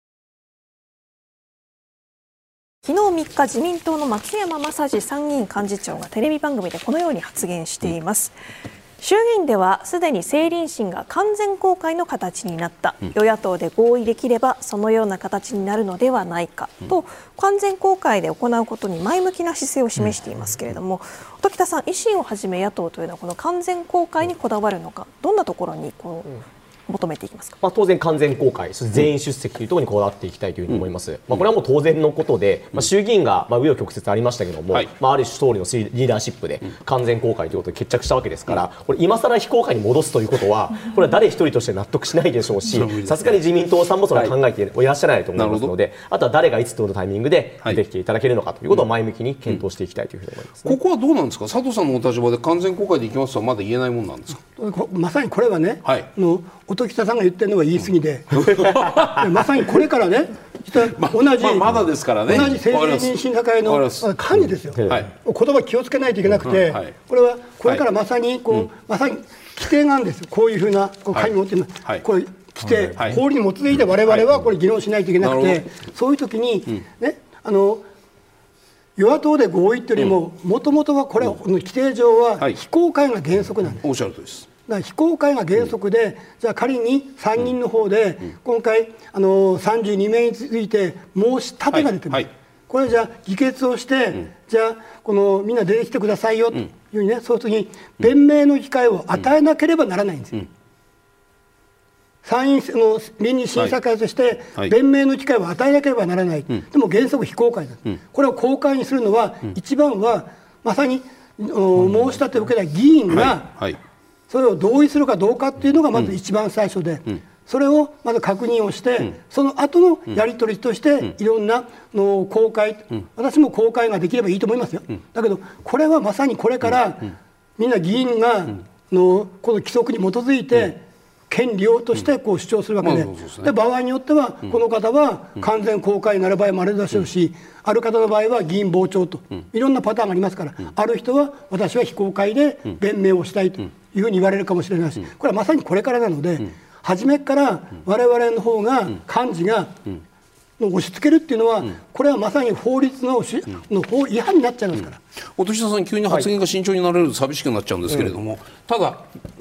昨日みっか、自民党の松山政司参議院幹事長がテレビ番組でこのように発言しています。衆議院ではすでに政倫審が完全公開の形になった、うん、与野党で合意できればそのような形になるのではないか、うん、と完全公開で行うことに前向きな姿勢を示していますけれども、音喜多さん、維新をはじめ野党というのはこの完全公開にこだわるのか、どんなところにこう、うん求めていきますか。 まあ、当然完全公開、そして全員出席というところにこだわっていきたいというふうに思います。うんまあ、これはもう当然のことで、まあ、衆議院がまあ紆余曲折ありましたけれども、はいまあ、ある種総理のリーダーシップで完全公開ということで決着したわけですから、これ今更非公開に戻すということはこれは誰一人として納得しないでしょうし、さすがに自民党さんもそれは考えていらっしゃらないと思いますので、あとは誰がいつというタイミングで出てきていただけるのかということを前向きに検討していきたいというふうに思います、ね。 ここはどうなんですか。佐藤さんのお立場で完全公開でいきますとはまだ言えないものなんですか。 まさにこれはね、はい、の音喜多さんが言ってるのは言い過ぎで、うん、まさにこれからね、同じ、まあ、 まだですからね、 同じ政治審査会の幹事ですよ、うんはい、言葉気をつけないといけなくて、うんはい、これはこれからまさにこう、はい、まさに規定なんですよ。こういうふうなこう紙持ってます、はい、これ規定、はい、法律に基づいて我々はこれ議論しないといけなくて、はい、そういう時に、うん、ね、あの与野党で合意というよりも、もともとはこれ、うん、規定上は非公開が原則なんです。 おっしゃるとおりです。 だから非公開が原則で、うん、じゃあ仮に参議院の方で、うん、今回あのさんじゅうにめいについて申し立てが出てます、はいはい、これじゃあ議決をして、うん、じゃあこのみんな出てきてくださいよというふうにね、そういう時に弁明の機会を与えなければならないんですよ、うん、参院の倫理審査会として弁明の機会を与えなければならない、はい、でも原則非公開だ、うん、これを公開にするのは、うん、一番はまさに、うん、申し立てを受けた議員が、はいはいそれを同意するかどうかっていうのがまず一番最初で、うん、それをまず確認をして、うん、その後のやり取りとしていろんなの公開、うん、私も公開ができればいいと思いますよ、うん、だけどこれはまさにこれからみんな議員がのこの規則に基づいて権利をとしてこう主張するわけで、で場合によってはこの方は完全公開になる場合もあるでしょうし、ある方の場合は議員傍聴といろんなパターンがありますから、ある人は私は非公開で弁明をしたいというふうに言われるかもしれないし、これはまさにこれからなので、初めから我々の方が幹事が押し付けるっていうのは、これはまさに法律 の, の法違反になっちゃいますから。 音喜多さん、急に発言が慎重になれると寂しくなっちゃうんですけれども、ただ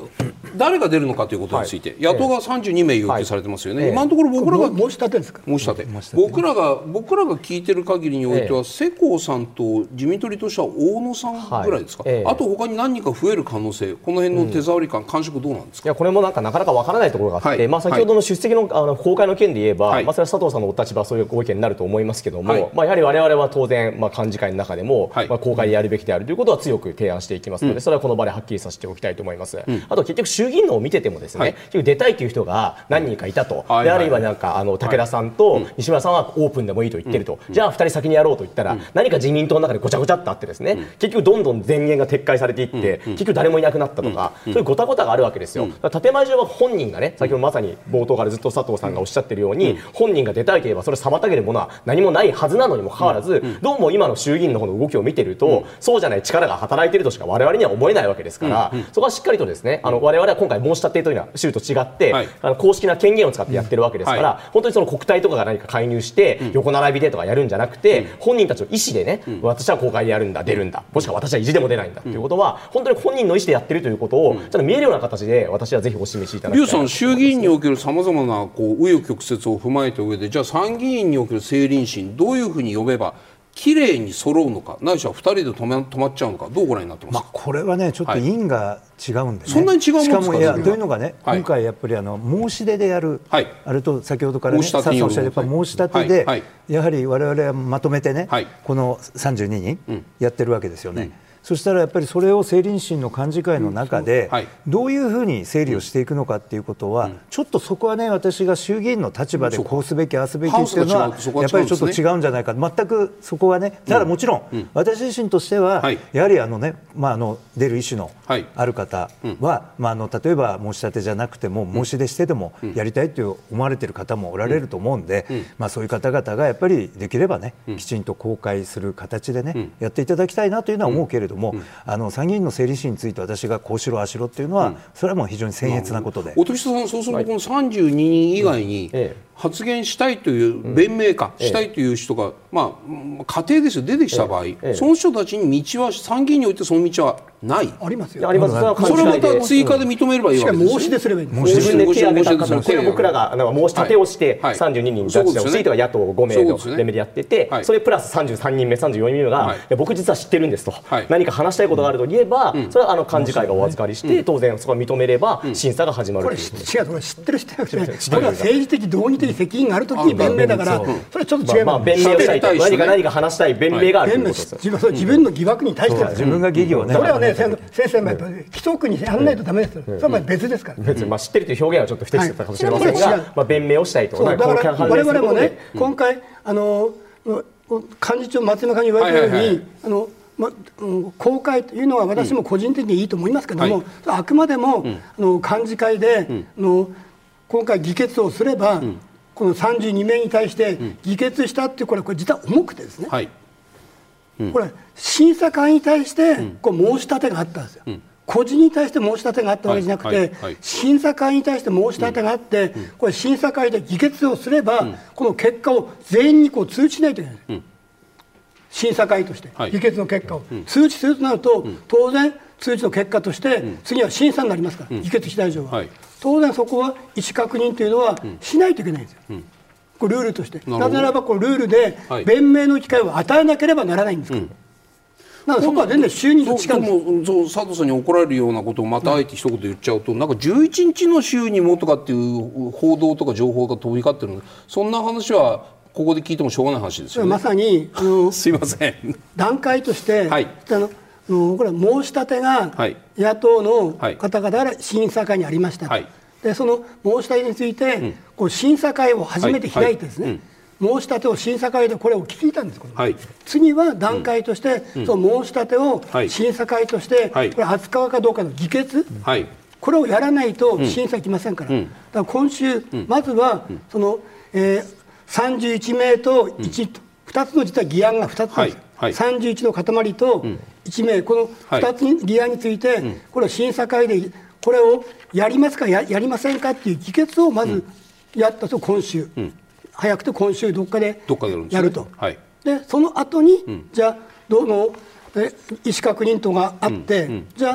誰が出るのかということについて、はい、野党がさんじゅうにめい要求されてますよね、はい、今のところ僕らが申し立てですか、 申し立て、僕らが僕らが聞いてる限りにおいては、世耕さんと自民党としては大野さんぐらいですか、はい、あと他に何人か増える可能性、この辺の手触り感、うん、感触どうなんですか。 いやこれもなんかなかなかわからないところがあって、はい、まあ、先ほどの出席の、あの公開の件で言えば、はい、まあ、それは佐藤さんのお立場はそういうご意見になると思いますけども、はい、まあ、やはり我々は当然、まあ、幹事会の中でも、はい、まあ、公開でやるべきであるということは強く提案していきますので、うん、それはこの場ではっきりさせておきたいと思います、うん、あと結局衆議院のを見ててもですね、はい、結局出たいという人が何人かいたと、はい、であるいはなんかあの武田さんと西村さんはオープンでもいいと言ってると、うん、じゃあふたり先にやろうと言ったら、うん、何か自民党の中でごちゃごちゃっとあってですね、うん、結局どんどん前言が撤回されていって、うん、結局誰もいなくなったとか、うん、そういうごたごたがあるわけですよ、うん、建前上は本人がね、先ほどまさに冒頭からずっと佐藤さんがおっしゃってるように、うん、本人が出たいといえばそれを妨げるものは何もないはずなのにもかかわらず、うん、どうも今の衆議院の方の動きを見てると、うん、そうじゃない力が働いているとしか我々には思えないわけですから、うんうん、そこはしっかりとですね、あの我々は今回申し立てというのは州と違って、はい、あの公式な権限を使ってやってるわけですから、はい、本当にその国体とかが何か介入して、うん、横並びでとかやるんじゃなくて、うん、本人たちの意思でね、うん、私は公開でやるんだ、出るんだ、もしくは私は意地でも出ないんだということは、本当に本人の意思でやってるということを、うん、ちゃんと見えるような形で私はぜひお示しいただきたい。 劉さん、衆議院におけるさまざまなこう紆余曲折を踏まえた上で、じゃあ参議院における政倫審どういうふうに呼べば綺麗に揃うのか、ないしはふたりで止ま、止まっちゃうのか、どうご覧になってますか。 まあ、これはね、ちょっと因が違うんでね、はい、 そんなに違うもんですか。 しかもいやというのがね、はい、今回やっぱりあの申し出でやる、はい、あれと先ほどからね、佐藤さんおっしゃるやっぱ申し立てで、はいはい、やはり我々はまとめてね、はい、このさんじゅうににんやってるわけですよね。うん、そしたらやっぱりそれを政倫審の幹事会の中でどういうふうに整理をしていくのかということは、ちょっとそこはね、私が衆議院の立場でこうすべきああすべきっていうのはやっぱりちょっと違うんじゃないか、全くそこはね。ただもちろん私自身としてはやはりあのね、まああの出る意思のある方は、まああの例えば申し立てじゃなくても申し出してでもやりたいと思われている方もおられると思うんで、まあそういう方々がやっぱりできればね、きちんと公開する形でねやっていただきたいなというのは思うけれども、あの参議院の整理審について私がこうしろああしろっていうのは、それはもう非常に僭越なことで、 音喜多さん、そうするとこのさんじゅうににん以外に発言したいという弁明かしたいという人が、まあ過程ですよ、出てきた場合、その人たちに道は参議院においてその道はない。 ありますよ。 あります。 それをまた追加で認めればいいわけです。 申し出すればいい。 自分で手を挙げた方、これ僕らが申し立てをしてさんじゅうににん出してほしいとか野党ごめいのレベルでやってて、それプラスさんじゅうさんにんめ、さんじゅうよにんめが僕実は知ってるんですと、何か話したいことがあると言えば、それはあの幹事会がお預かりして、当然そこを認めれば審査が始まる。 これ違う、これ知ってる知ってる知ってる。これは政治的道義的責任があるときに弁明だから、それちょっと違います。 弁明をしたい、何か何か話したい弁明があるということです。 自分の疑惑に対して自分が疑義をね。 それはね、先生規則にやらないとダメですよ。それは別ですから。 別にまあ知ってるという表現はちょっと不適切だったかもしれませんが、まあ弁明をしたいと。 だから我々もね、今回あの幹事長松山さんに言われたように、あのま公開というのは私も個人的にいいと思いますけども、あくまでもあの幹事会での今回議決をすれば、このさんじゅうにめいに対して議決したっていうこれこれ実は重くてですね。これ審査会に対してこう申し立てがあったんですよ。個人に対して申し立てがあったわけじゃなくて、審査会に対して申し立てがあって、これ審査会で議決をすれば、この結果を全員にこう通知しないといけない。審査会として議決の結果を通知するとなると、当然通知の結果として次は審査になりますから、議決した以上は当然そこは意思確認というのはしないといけないんですよ。これルールとして。なぜならばこのルールで弁明の機会を与えなければならないんですから。だからそこは全然就任と違うんです。 そう佐藤さんに怒られるようなことをまたあえて一言言っちゃうと、なんかじゅういちにちの週にもとかっていう報道とか情報が飛び交ってるので、そんな話はここで聞いてもしょうがない話ですよね。 まさにあのすいません段階として、はい、あのこれは申し立てが野党の方々から審査会にありましたと、はい、でその申し立てについて、うん、こう審査会を初めて開いてですね、はいはいうん、申し立てを審査会でこれを聞いたんです、はい、次は段階として、うん、その申し立てを審査会として、はい、これ扱うかどうかの議決、はい、これをやらないと審査いきませんから、うん、だから今週、うん、まずはその、えー、さんじゅういちめいといちと、うん、ふたつの実は議案がふたつなんです、はいはい、さんじゅういちの塊といちめい、このふたつの議案について、はい、これを審査会でこれをやりますか や, やりませんかっていう議決をまずやったと、今週、うん、早くて今週どっかでやると。はい、でその後に、うん、じゃあどのえ意思確認等があって、うんうん、じゃあ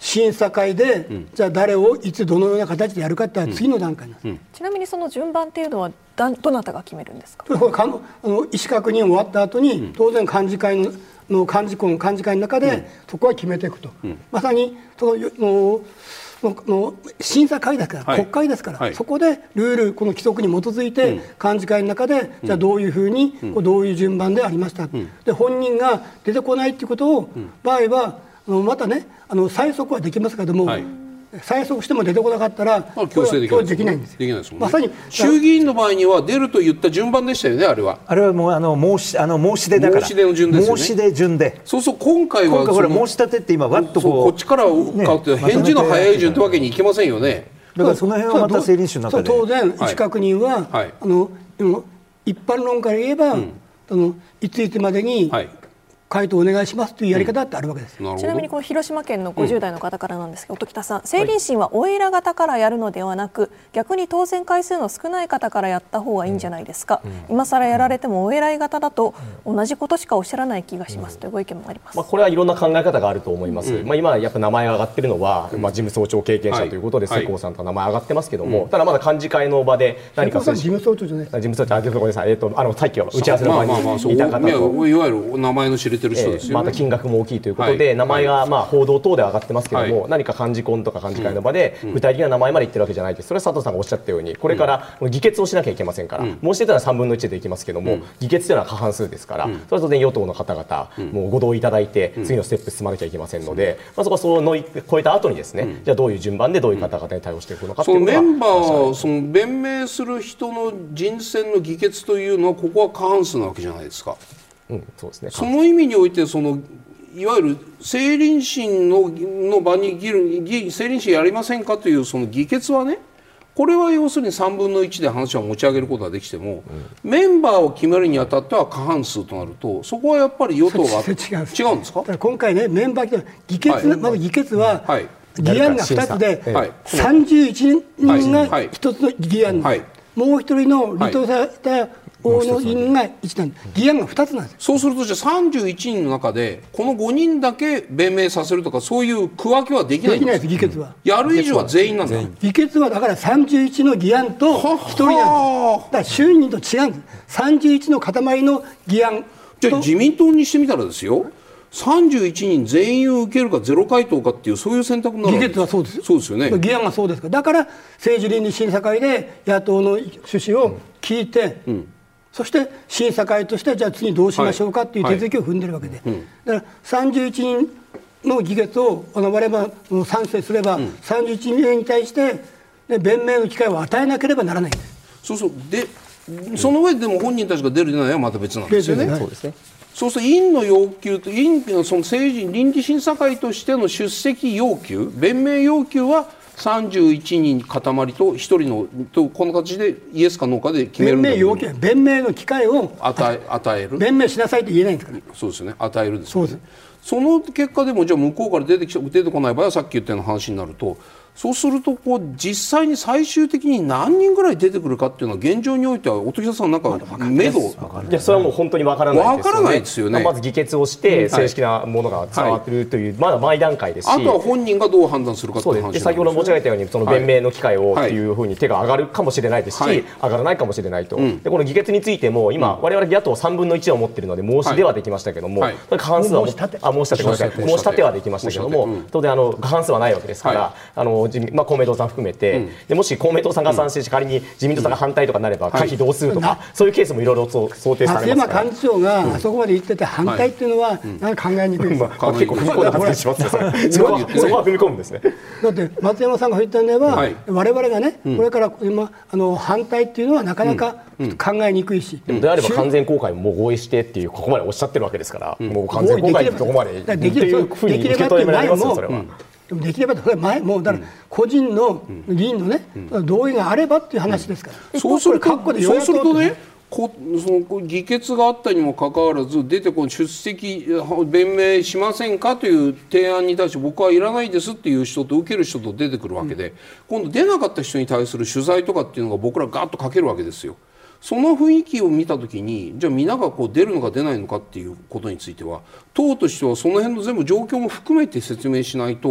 審査会で、うん、じゃあ誰をいつどのような形でやるかっていうのは次の段階なんです、うんうん、 ちなみにその順番っていうのはどなたが決めるんですか。 これあの意思確認終わった後に、うん、当然幹事会のの幹事の幹事会の中で、うん、そこは決めていくと、うん、まさにそのののの審査会ですから、はい、国会ですから、はい、そこでルールこの規則に基づいて、うん、幹事会の中で、うん、じゃあどういうふうに、うん、どういう順番でありました、うん、で本人が出てこないということを、うん、場合はあのまたねあの催促はできますけれども、はい、催促しても出てこなかったら強制できないんです。できないですもんね。まさに衆議院の場合には出ると言った順番でしたよね。あれはあれはもうあの申しあの申し出だから申し出の順ですよね。 申し出順でそうそう今回は今回ほら申し立てって今わっとこうこっちから変わって、ね、返事の早い順ってわけにいきませんよね。 だからその辺はまた政倫審の中で当然意思確認は、はい、あの一般論から言えば、うん、あのいついつまでに、はい回答お願いしますというやり方ってあるわけです、 うん、ちなみにこの広島県のごじゅう代の方からなんですけど、うん、音喜多さん、政倫審はお偉方からやるのではなく、はい、逆に当選回数の少ない方からやった方がいいんじゃないですか、うん、今更やられてもお偉い方だと同じことしかおっしゃらない気がします、うん、というご意見もあります、 まあ、これはいろんな考え方があると思います、うんまあ、今やっぱ名前が上がっているのは、うんまあ、事務総長経験者ということで、はい、世耕さんと名前上がってますけども、うん、ただまだ幹事会の場で何か事務総長じゃない事務総長あごめんなさい、えー、とあのさっきは打ち合わせの場にいた方と、 いわゆる名前の知れてる人ですよね、えーまた金額も大きいということで、はい、名前がまあ報道等で上がってますけども、はい、何か幹事婚とか幹事会の場で具体的な名前まで言ってるわけじゃないです。それは佐藤さんがおっしゃったようにこれから議決をしなきゃいけませんから、うん、申し出たらさんぶんのいちでいきますけども、うん、議決というのは過半数ですから、うん、それは当然与党の方々、うん、もうご同意いただいて次のステップ進まなきゃいけませんので、まあ、そこはその超えた後にですね、うん、じゃあどういう順番でどういう方々に対応していくのかっていうのが、 そのメンバーその弁明する人の人選の議決というのはここは過半数なわけじゃないですか、 うん、そうですね。 その意味においてそのいわゆる政倫審 の, の場に議論政倫審やりませんかというその議決はね、これは要するにさんぶんのいちで話を持ち上げることができても、うん、メンバーを決めるにあたっては過半数となると、そこはやっぱり与党が違うんです違うんですか。だから今回ねメンバー議決、はい、まず議決は、はい、議案がふたつで、はい、さんじゅういちにんがひとつの議案、はいはい、もう一人の離党された大野議員がいちなんです。議案がふたつなんです。 そうするとじゃあさんじゅういちにんの中でこのごにんだけ弁明させるとかそういう区分けはできないんです。 できないです。議決は、 うん、やる以上は全員なんだ。 議決はだからさんじゅういちの議案とひとりなんです。だから衆議院と違うんです。さんじゅういちの塊の議案じゃあ自民党にしてみたらですよ、さんじゅういちにん全員を受けるかゼロ回答かっていうそういう選択になるわけです。 議決はそうです。 そうですよね。 議案がそうですから。だから政治倫理審査会で野党の趣旨を聞いて、うんうんそして審査会としてじゃあ次どうしましょうかという手続きを踏んでるわけで、はいはいうん、だからさんじゅういちにんの議決を我々は賛成すれば、うん、さんじゅういちにんに対して弁明の機会を与えなければならないんです。 そうそうでその上でも本人たちが出る出ないはまた別なんですよね。そうですね。そうすると院の要求と院のその政治倫理審査会としての出席要求弁明要求はさんじゅういちにん塊とひとりのとこの形でイエスかノーかで決めるんだけど、 弁明要求弁明の機会を与え、与える弁明しなさいと言えないんですから。 そうですね与えるですよね。そうです。その結果でもじゃあ向こうから出てき出てこない場合はさっき言ったような話になると、そうするとこう実際に最終的に何人ぐらい出てくるかっていうのは現状においては音喜多さんなんか目処、いやそれはもう本当にわからないですよね。 わからないですよね。 まず議決をして正式なものが伝わっているという、はい、まだ前段階ですし、 あとは本人がどう判断するかっていう話なんですよね。 先ほど申し上げたようにその弁明の機会をっていうふうに手が上がるかもしれないですし、はい、上がらないかもしれないと、うん、でこの議決についても今、うん、我々野党さんぶんのいちを持っているので申し出はできましたけども、はいはい、過半数は申し立てあ申し立てごめんなさい申し立てはできましたけども、うん、当然あの過半数はないわけですから、はい、あのまあ、公明党さん含めて、うん、でもし公明党さんが賛成し仮に自民党さんが反対とかになれば可否同数とか、はい、そういうケースもいろいろ想定されますから、 松山幹事長があそこまで言ってて反対っていうのはなんか考えにくいです、 まあ、結構踏み込んだ発言しますね。そこはそこは踏み込むんですね。 だって松山さんが言ったんでは、はい、我々がね、うん、これから今あの反対っていうのはなかなか考えにくいし、 うんうん、であれば完全公開ももう合意してっていうここまでおっしゃってるわけですから、うん、もう完全公開ってとこまでできればっていう前もでもできればそれ前もだから個人の議員のね、うん、同意があればっていう話ですから、 うん、そうするとそうするとねこその議決があったにもかかわらず出てこの出席弁明しませんかという提案に対して僕はいらないですっていう人と受ける人と出てくるわけで、うん、今度出なかった人に対する取材とかっていうのが僕らガーッとかけるわけですよ。その雰囲気を見たときにじゃあ皆がこう出るのか出ないのかっていうことについては党としてはその辺の全部状況も含めて説明しないと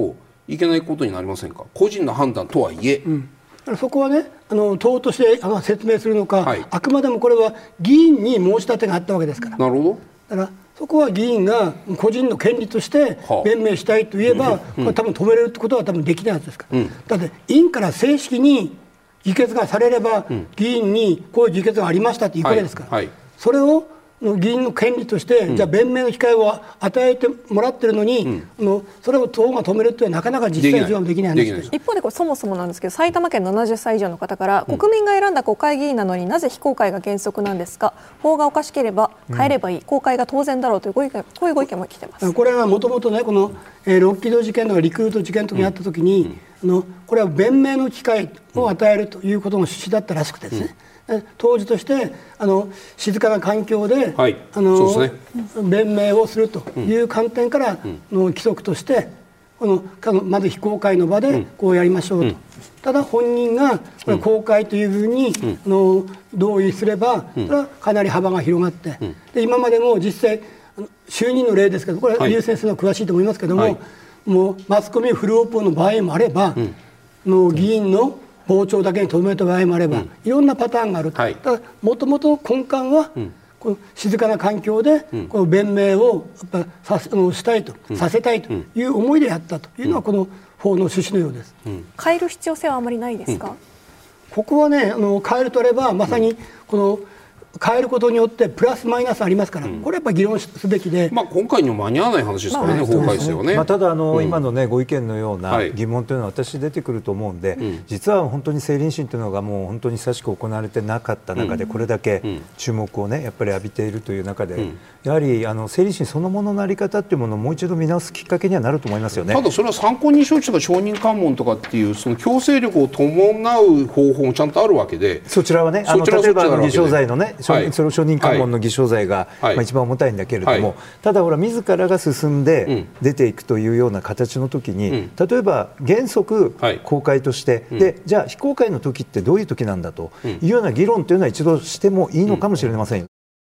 いけないことになりませんか、個人の判断とはいえ。うんそこはね、あの党としてあの説明するのか、はい、あくまでもこれは議員に申し立てがあったわけですから。 なるほど。 だからそこは議員が個人の権利として弁明したいと言えば、はあ、これ多分止めれるってことは多分できないはずですから、うん、だって委員から正式に議決がされれば、うん、議員にこういう議決がありましたって言うわけですから、はいはい、それを議員の権利として、うん、じゃあ弁明の機会を与えてもらってるのに、うん、それを党が止めるっていうのはなかなか実際上はできない話です。 一方でこれそもそもなんですけど、埼玉県ななじゅっさい以上の方から、うん、国民が選んだ国会議員なのになぜ非公開が原則なんですか、法がおかしければ変えればいい、うん、公開が当然だろうというご意見、こういうご意見も来てます。 これはもともとね、この、えー、ロッキード事件とかリクルート事件の時にあった時に、うん、あのこれは弁明の機会を与えるということの趣旨だったらしくてですね、うん、当時としてあの静かな環境で、はい、あのね、弁明をするという観点からの規則としてこのまず非公開の場でこうやりましょうと、うん、ただ本人がこれ公開というふうに、うん、あの同意すれば、それはかなり幅が広がって、うん、で今までも実際就任の例ですけど、これは劉先生の詳しいと思いますけども、はい、もうマスコミフルオープンの場合もあれば、うん、の議員の傍聴だけにとどめた場合もあれば、うん、いろんなパターンがあると、はい、ただもともと根幹は、うん、この静かな環境で、うん、この弁明をやっぱさあのしたいと、うん、させたいという思いでやったというのは、この法の趣旨のようです、うん、 変える必要性はあまりないですか。うん、 ここはね、あの変えるとあればまさにこの、うん変えることによってプラスマイナスありますから、うん、これやっぱり議論すべきで、 まあ、今回にも間に合わない話ですからね、まあ、法改正はね、 まあ、ただあの、うん、今の、ね、ご意見のような疑問というのは私出てくると思うんで、うん、実は本当に政倫審というのがもう本当に久しく行われてなかった中で、これだけ注目を、ね、やっぱり浴びているという中で、うん、やはりあの政倫審そのものの在り方というものをもう一度見直すきっかけにはなると思いますよね。 ただそれは参考人招致とか証人喚問とかっていうその強制力を伴う方法もちゃんとあるわけで、 そちらはね、あの例えば偽証罪のね、はい、それを証人喚問の偽証罪が、はいまあ、一番重たいんだけれども、はい、ただほら自らが進んで出ていくというような形の時に、うん、例えば原則公開として、はい、でじゃあ非公開の時ってどういう時なんだというような議論というのは一度してもいいのかもしれません。うん、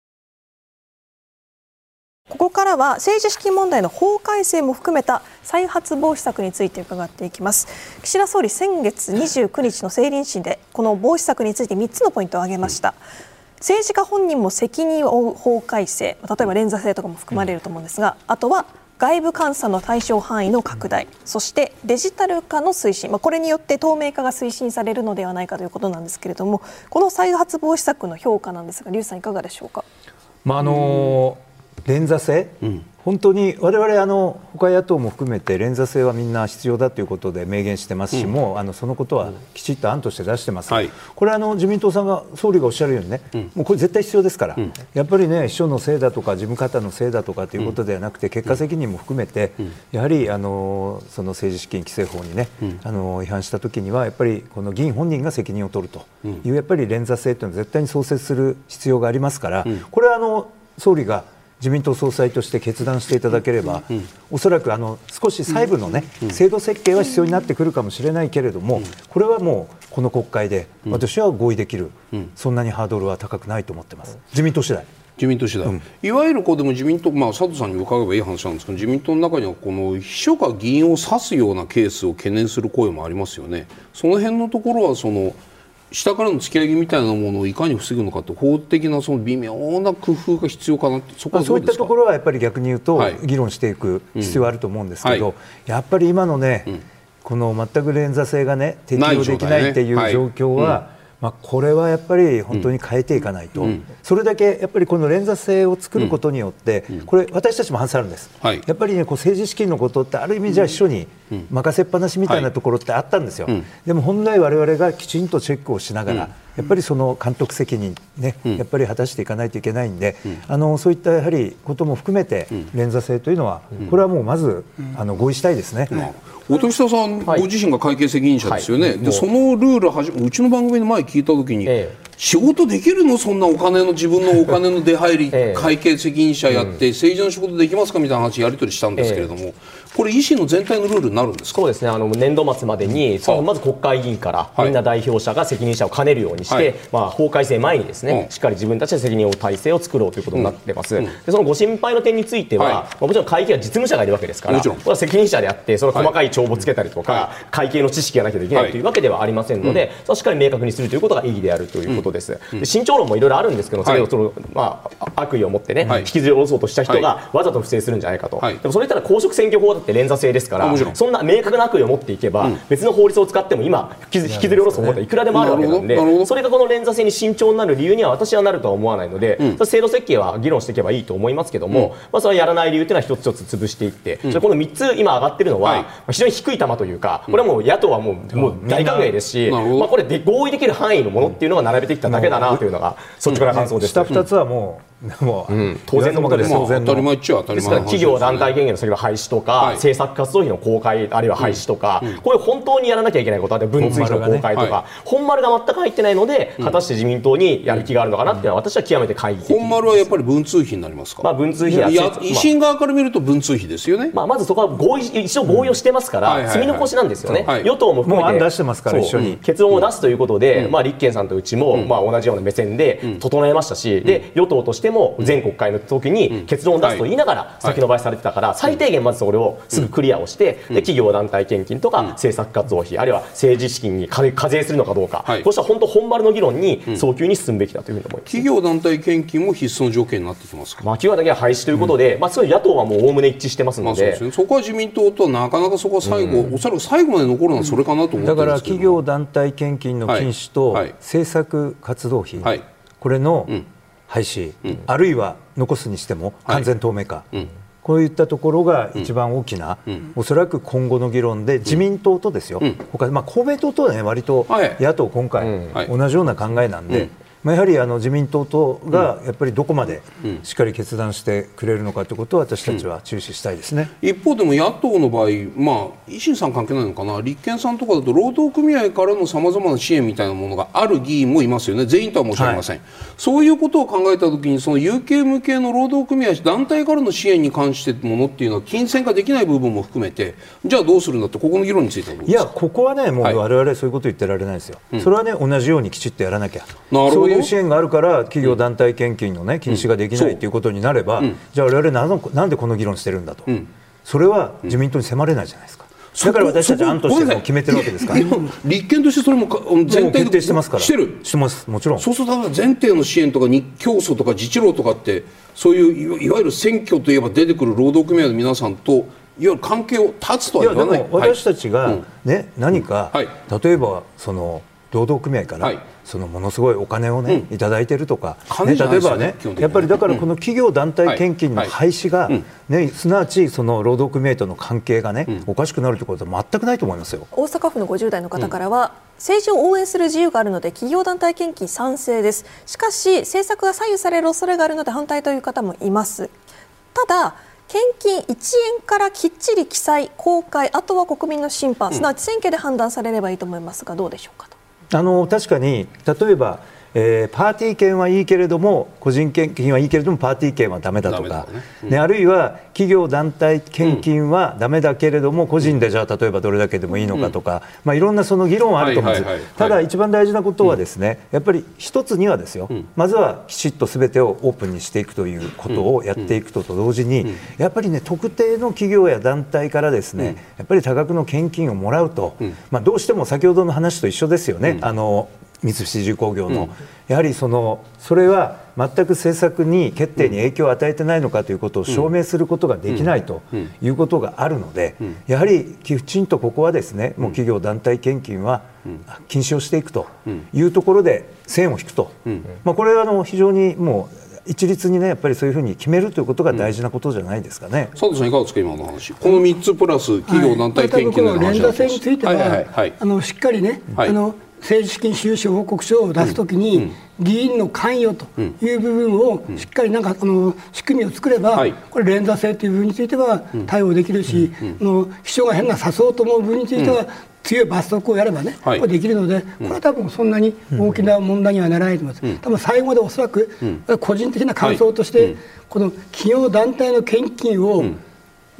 ここからは政治資金問題の法改正も含めた再発防止策について伺っていきます。岸田総理、先月にじゅうくにちの政倫審でこの防止策についてみっつのポイントを挙げました。うん、政治家本人も責任を負う法改正、例えば連座制とかも含まれると思うんですが、あとは外部監査の対象範囲の拡大、そしてデジタル化の推進、まあ、これによって透明化が推進されるのではないかということなんですけれども、この再発防止策の評価なんですが、劉さんいかがでしょうか。 まああのー連座制、うん、本当に我々あの他野党も含めて連座制はみんな必要だということで明言してますし、うん、もうあのそのことはきちっと案として出してます、はい、これはあの自民党さんが総理がおっしゃるようにね、うん、もうこれ絶対必要ですから、うん、やっぱりね秘書のせいだとか事務方のせいだとかということではなくて、結果責任も含めて、うん、やはりあのその政治資金規正法にね、うん、あの違反したときにはやっぱりこの議員本人が責任を取るという、やっぱり連座制というのは絶対に創設する必要がありますから、うん、これはあの総理が自民党総裁として決断していただければ、うん、おそらくあの少し細部の、ねうん、制度設計は必要になってくるかもしれないけれども、うん、これはもうこの国会で私は合意できる、うん、そんなにハードルは高くないと思ってます。自民党次第自民党次第、うん、いわゆるこうでも自民党、まあ、佐藤さんに伺えばいい話なんですけど、自民党の中にはこの秘書が議員を指すようなケースを懸念する声もありますよね。その辺のところはその下からの突き上げみたいなものをいかに防ぐのかと、法的なその微妙な工夫が必要かなって、そこはどうですか。そういったところはやっぱり逆に言うと、はい、議論していく必要はあると思うんですけど、うんはい、やっぱり今のね、うん、この全く連座制がね適用できないっていう状況は、はいうんまあ、これはやっぱり本当に変えていかないと、うん、それだけやっぱりこの連座制を作ることによって、うん、これ私たちも反省あるんです、はい、やっぱり、ね、こう政治資金のことってある意味じゃ秘書に任せっぱなしみたいなところってあったんですよ、はい、でも本来我々がきちんとチェックをしながら、うん、やっぱりその監督責任、ねうん、やっぱり果たしていかないといけないんで、うん、あのそういったやはりことも含めて、うん、連座制というのは、うん、これはもうまず、うん、あの合意したいですね、うん音下さん、はい、ご自身が会計責任者ですよね、はい、でそのルールはじうちの番組の前聞いたときに、ええ、仕事できるのそんなお金の自分のお金の出入り、ええ、会計責任者やって、うん、政治の仕事できますかみたいな話やり取りしたんですけれども、 これ維新の全体のルールになるんですか。 そうですね、あの年度末までにそのまず国会議員からみんな代表者が責任者を兼ねるようにして、はい、まあ、法改正前にですね、うん、しっかり自分たちで責任を負う体制を作ろうということになってます、うん、でそのご心配の点については、はい、まあ、もちろん会計は実務者がいるわけですから、これは責任者であってその細かい帳簿つけたりとか、はい、会計の知識がなきゃできないというわけではありませんので、はい、それをしっかり明確にするということが意義であるということです、うん、で慎重論もいろいろあるんですけど、それをその、まあ、悪意を持ってね、はい、引きずり下ろそうとした人がわざと不正するんじゃないかと、はい、でもそれ言ったら公職選挙法だって連座制ですから、そんな明確な悪意を持っていけば、うん、別の法律を使っても今引きずり下ろす方法っていくらでもあるわけなんで、それがこの連座制に慎重になる理由には私はなるとは思わないので、うん、制度設計は議論していけばいいと思いますけども、うん、まあ、それはやらない理由というのは一つ一つ潰していって、うん、それこのみっつ今上がっているのは、はい、非常に低い球というか、これはもう野党はもう、もう大歓迎ですし、まあ、これで合意できる範囲のものっていうのが並べてきただけだなというのが率直な感想です。 下ふたつはもうもう、うん、 当然のことです。 当たり前っちゃ当たり前ですから、企業団体権限の先ほど廃止とか、はい、政策活動費の公開あるいは廃止とか、うん、これ本当にやらなきゃいけないことは文通費の公開とか、ね、はい、本丸が全く入ってないので、果たして自民党にやる気があるのかなっていうのは私は極めて懐疑的。 本丸はやっぱり文通費になりますか。 まあ、文通費は、 いや、維新側から見ると文通費ですよね。 まあ、まずそこは合意一応合意をしてますから、うん、積み残しなんですよね、はい、与党も含めてもう案出してますから一緒に結論を出すということで、うん、まあ、立憲さんとうちも、うん、まあ、同じような目線で整えましたし、うん、で与党としても全国会の時に結論を出すと言いながら先延ばしされてたから、最低限まずそれをすぐクリアをして、で企業団体献金とか政策活動費、あるいは政治資金に課税するのかどうか、はい、こうした本当本丸の議論に早急に進むべきだというふうに思います。 企業団体献金も必須の条件になってきますか。 まあ、企業団体は廃止ということで、うん、まあ、そういう野党はもうおおむね一致してますので、まあ、そうですね、 そこは自民党とはなかなかそこは最後、うん、おそらく最後まで残るのはそれかなと思ってるんですけど、 だから企業団体献金の禁止と政策活動費、はい、これの廃止、うん、あるいは残すにしても完全透明化、はい、うん、こういったところが一番大きな、うん、おそらく今後の議論で自民党とですよ、うん、他、まあ、公明党とは、ね、割と野党今回、はい、同じような考えなんで、うん、まあ、やはりあの自民党とがやっぱりどこまでしっかり決断してくれるのかということを私たちは注視したいですね、 うん、一方でも野党の場合、まあ、維新さん関係ないのかな、立憲さんとかだと労働組合からのさまざまな支援みたいなものがある議員もいますよね。全員とは申し上げません、はい、そういうことを考えたときにその有形無形の労働組合団体からの支援に関してものっていうのは金銭化できない部分も含めて、じゃあどうするんだって、ここの議論についてはどうですか。 いや、ここはね、もう我々そういうこと言ってられないですよ、はい、それはね同じようにきちっとやらなきゃ、そういう支援があるから企業団体献金の、ね、禁止ができないということになれば、うん、じゃあ我々なのなんでこの議論してるんだと、うん、それは自民党に迫れないじゃないですか、うん、だから私たち案として決めてるわけですから、 立憲としてそれも全体で決定してますから。 してるしてます、もちろん。 そうすると前提の支援とか日教組とか自治労とかって、そういういわゆる選挙といえば出てくる労働組合の皆さんといわゆる関係を断つとは言わない。 いや、でも私たちが、ね、はい、何か、はい、例えばその労働組合から、はい、そのものすごいお金をね、うん、いただいてるとか、ね、例えばね、やっぱりだからこの企業団体献金の廃止が、ね、すなわちその労働組合との関係がね、うん、おかしくなるということは全くないと思いますよ。 大阪府のごじゅう代の方からは、うん、政治を応援する自由があるので企業団体献金賛成です。しかし政策が左右される恐れがあるので反対という方もいます。ただ献金いちえんからきっちり記載公開、あとは国民の審判、すなわち選挙で判断されればいいと思いますが、どうでしょうかと。 あの確かに例えば、えー、パーティー券はいいけれども個人献金はいいけれどもパーティー券はダメだとか、ね、うん、ね、あるいは企業団体献金はダメだけれども、うん、個人でじゃあ例えばどれだけでもいいのかとか、うん、まあ、いろんなその議論はあると思うんです。ただ一番大事なことはですね、やっぱり一つにはですよ、うん、まずはきちっと全てをオープンにしていくということをやっていくとと同時に、うんうん、やっぱりね特定の企業や団体からですね、うん、やっぱり多額の献金をもらうと、うん、まあ、どうしても先ほどの話と一緒ですよね、うん、あの三菱重工業の、うん、やはりそのそれは全く政策に決定に影響を与えてないのかということを証明することができないということがあるので、やはりきちんとここはですね、もう企業団体献金は禁止をしていくというところで線を引くと、まあ、これはあの非常にもう一律にねやっぱりそういうふうに決めるということが大事なことじゃないですかね。 佐藤さんいかがですか、今の話。このみっつプラス企業団体献金の話、 はい、連座制については、はいはいはい、あのしっかりね、はい、あの政治資金収支報告書を出すときに、うん、議員の関与という部分をしっかりなんかあの仕組みを作れば、うん、これ連座制という部分については対応できるし、うんうん、あの秘書が変な誘おうと思う部分については、うん、強い罰則をやればね、はい、これできるので、これは多分そんなに大きな問題にはならないと思います、うん、多分最後までおそらく、うん、個人的な感想として、はい、この企業団体の献金を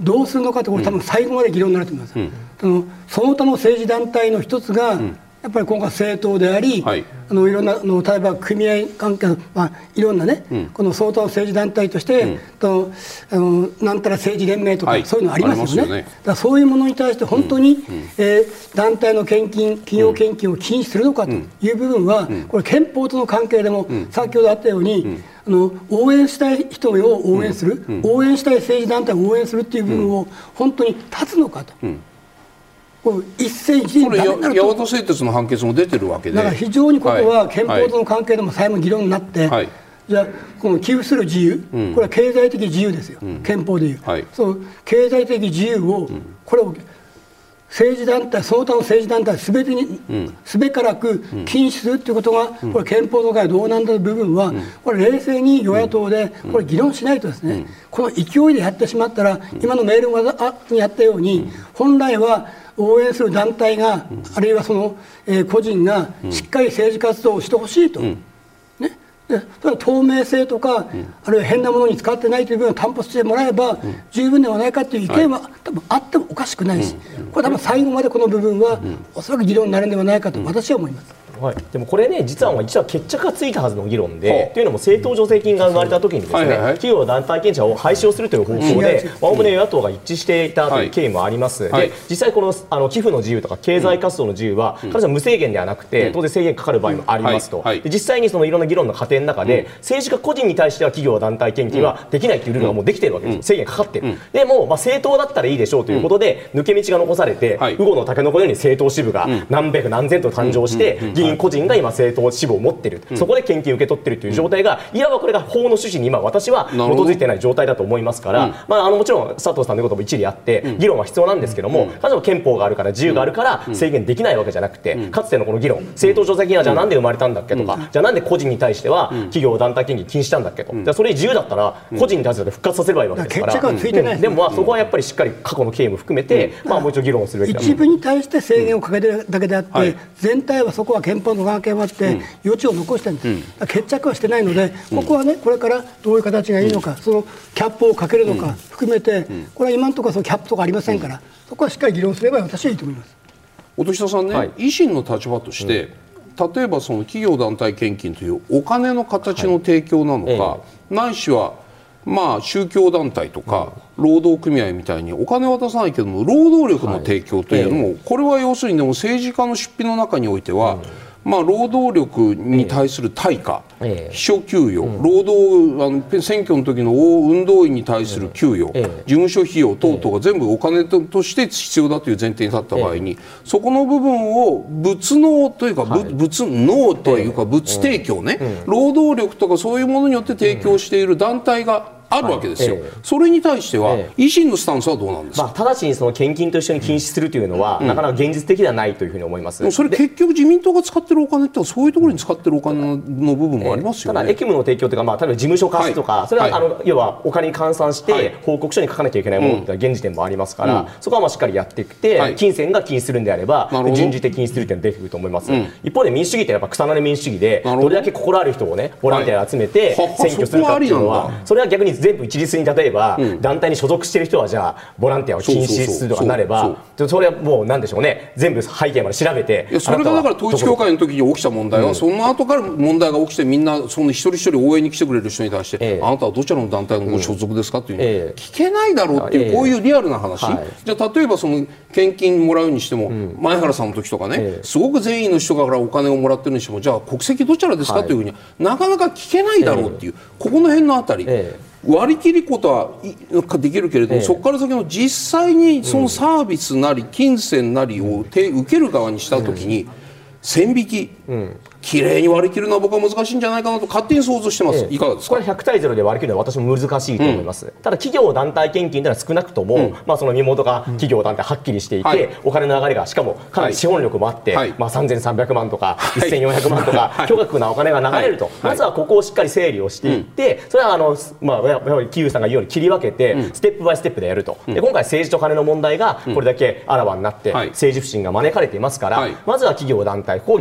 どうするのかってこれ多分最後まで議論になると思います、うん、そのその他の政治団体の一つが、うん、やっぱり今回政党であり、はい、あのいろんなあの例えば組合関係の、まあ、いろんなね、うん、この相当政治団体として、うん、とあのなんたら政治連盟とか、はい、そういうのありますよね。よねだからそういうものに対して本当に、うんうんえー、団体の献金企業献金を禁止するのかという部分は、うん、これ憲法との関係でも、うん、先ほどあったように、うんあの応援したい人を応援する、うんうん、応援したい政治団体を応援するっていう部分を本当に立つのかと、うん、こう一斉一律にダメになると、 大和製鉄の判決も出てるわけで、 だから非常にここは憲法との関係でも再も議論になって、はい、じゃあこの寄付する自由、うん、これは経済的自由ですよ、うん、憲法でいう、はい、そう経済的自由を、うん、これを政治団体、その他の政治団体すべてに、うん、すべからく禁止するということが、うん、これ憲法の会どうなんだという部分は、うん、これ冷静に与野党でこれ議論しないとですね、うん、この勢いでやってしまったら、うん、今のメールにあったように、うん、本来は応援する団体が、うん、あるいはその、えー、個人がしっかり政治活動をしてほしいと。うん透明性とか、うん、あるいは変なものに使ってないという部分を担保してもらえば、うん、十分ではないかという意見は、はい、多分あってもおかしくないし、うん、これ多分最後までこの部分は、うん、おそらく議論になるのではないかと私は思います。 はい、でもこれね実は実は決着がついたはずの議論で、うん、というのも政党助成金が生まれた時にですね、はいはいはい、企業団体献者を廃止をするという方向でおおむね与野党が一致していたという経緯もあります、はい、で実際このあの寄付の自由とか経済活動の自由は、うん、彼女は無制限ではなくて、うん、当然制限かかる場合もありますと、うんはいはい、で実際にそのいろんな議論の過程の中で、うん、政治家個人に対しては企業団体献金はできないというルールがもうできているわけです、うん、制限かかっている、うん、でも、まあ、政党だったらいいでしょうということで、うん、抜け道が残されて、はい、ウゴのタケノコのように政党支部が何百何千と誕生して、うん、議員個人が今政党支部を持っている、うん、そこで献金を受け取っているという状態が、いわばこれが法の趣旨に今私は基づいていない状態だと思いますから、うんまあ、あのもちろん佐藤さんのことも一理あって、うん、議論は必要なんですけども、うん、彼女は憲法があるから自由があるから制限できないわけじゃなくて、うん、かつてのこの議論、政党助成金はじゃあなんで生まれたんだっけとか、うん、じゃあなんで個人に対しては企業団体献金禁止したんだっけと、うん、じゃあそれ自由だったら個人に対して復活させればいいわけですから、 決着はついてないです、 うん、でもまあそこはやっぱりしっかり過去の経緯も含めて、うんまあ、もう一度議論をするべきだと。 一部に対して制限をかけてるだけであって、うんはい、全体はそこは憲法の関係もあって余地を残してるんです、うん、決着はしてないので、ここはねこれからどういう形がいいのか、うん、そのキャップをかけるのか含めて、うん、これは今のところそのキャップとかありませんから、うん、そこはしっかり議論すれば私はいいと思います。 音下さんね、はい、維新の立場として、うん、例えばその企業団体献金というお金の形の提供なのか、はい、ないしはまあ宗教団体とか労働組合みたいにお金を渡さないけども労働力の提供というのも、はい、これは要するにでも政治家の出費の中においては、うんまあ、労働力に対する対価、ええ、秘書給与、うん、労働あの選挙の時の運動員に対する給与、ええ、事務所費用等々が全部お金と、として必要だという前提に立った場合に、ええ、そこの部分を物納というか、はい、物納というか物提供ね、ええ、労働力とかそういうものによって提供している団体があるわけですよ、はいええ、それに対しては、ええ、維新のスタンスはどうなんですか。 まあ、直ちにその献金と一緒に禁止するというのは、うん、なかなか現実的ではないというふうに思います。 でもそれ結局自民党が使ってるお金ってそういうところに使ってるお金の部分もありますよね、 ええ、ただ役務の提供というか、まあ、例えば事務所貸しとか、はい、それは、はい、あの要はお金に換算して報告書に書かなきゃいけないものって現時点もありますから、うん、そこはまあしっかりやっていって、はい、金銭が禁止するんであれば順次的禁止するというのが出てくると思います、うん、一方で民主主義ってやっぱ草の根民主主義でどれだけ心ある人をねボランティアで集めて選挙するかっていうのは、それは逆に全部一律に例えば例えば、うん、団体に所属している人はじゃあボランティアを禁止するとかなれば、それはもうなんでしょうね、全部背景まで調べて、 いやそれがだから統一教会の時に起きた問題は、うん、その後から問題が起きてみんなその一人一人応援に来てくれる人に対して、ええ、あなたはどちらの団体のご所属ですかっていうの、ええ、聞けないだろうっていう、こういうリアルな話、はい、じゃあ例えばその献金もらうにしても、うん、前原さんの時とかね、ええ、すごく善意の人からお金をもらってるにしても、じゃあ国籍どちらですか、はい、というふうにはなかなか聞けないだろうっていう、ええ、ここの辺のあたり、ええ割り切ることはできるけれども、ええ、そこから先の実際にそのサービスなり金銭なりを受ける側にしたときに線引き、うん、きれいに割り切るのは僕は難しいんじゃないかなと勝手に想像してます、ええ、いかがですか。 これひゃくたいゼロで割り切るのは私も難しいと思います、うん、ただ企業団体献金というのは少なくとも、うんまあ、その身元が企業団体はっきりしていて、うんはい、お金の流れがしかもかなり資本力もあって、はいまあ、さんぜんさんびゃくまんとか、はい、せんよんひゃくまんとか、はい、巨額なお金が流れると、はい、まずはここをしっかり整理をしていって、うん、それはあの、まあ、やっぱり桐生さんが言うように切り分けて、うん、ステップバイステップでやると、うん、で今回政治と金の問題がこれだけあらわになって、うん、政治不信が招かれていますから、はい、まずは企業団体ここを議論のテーブルに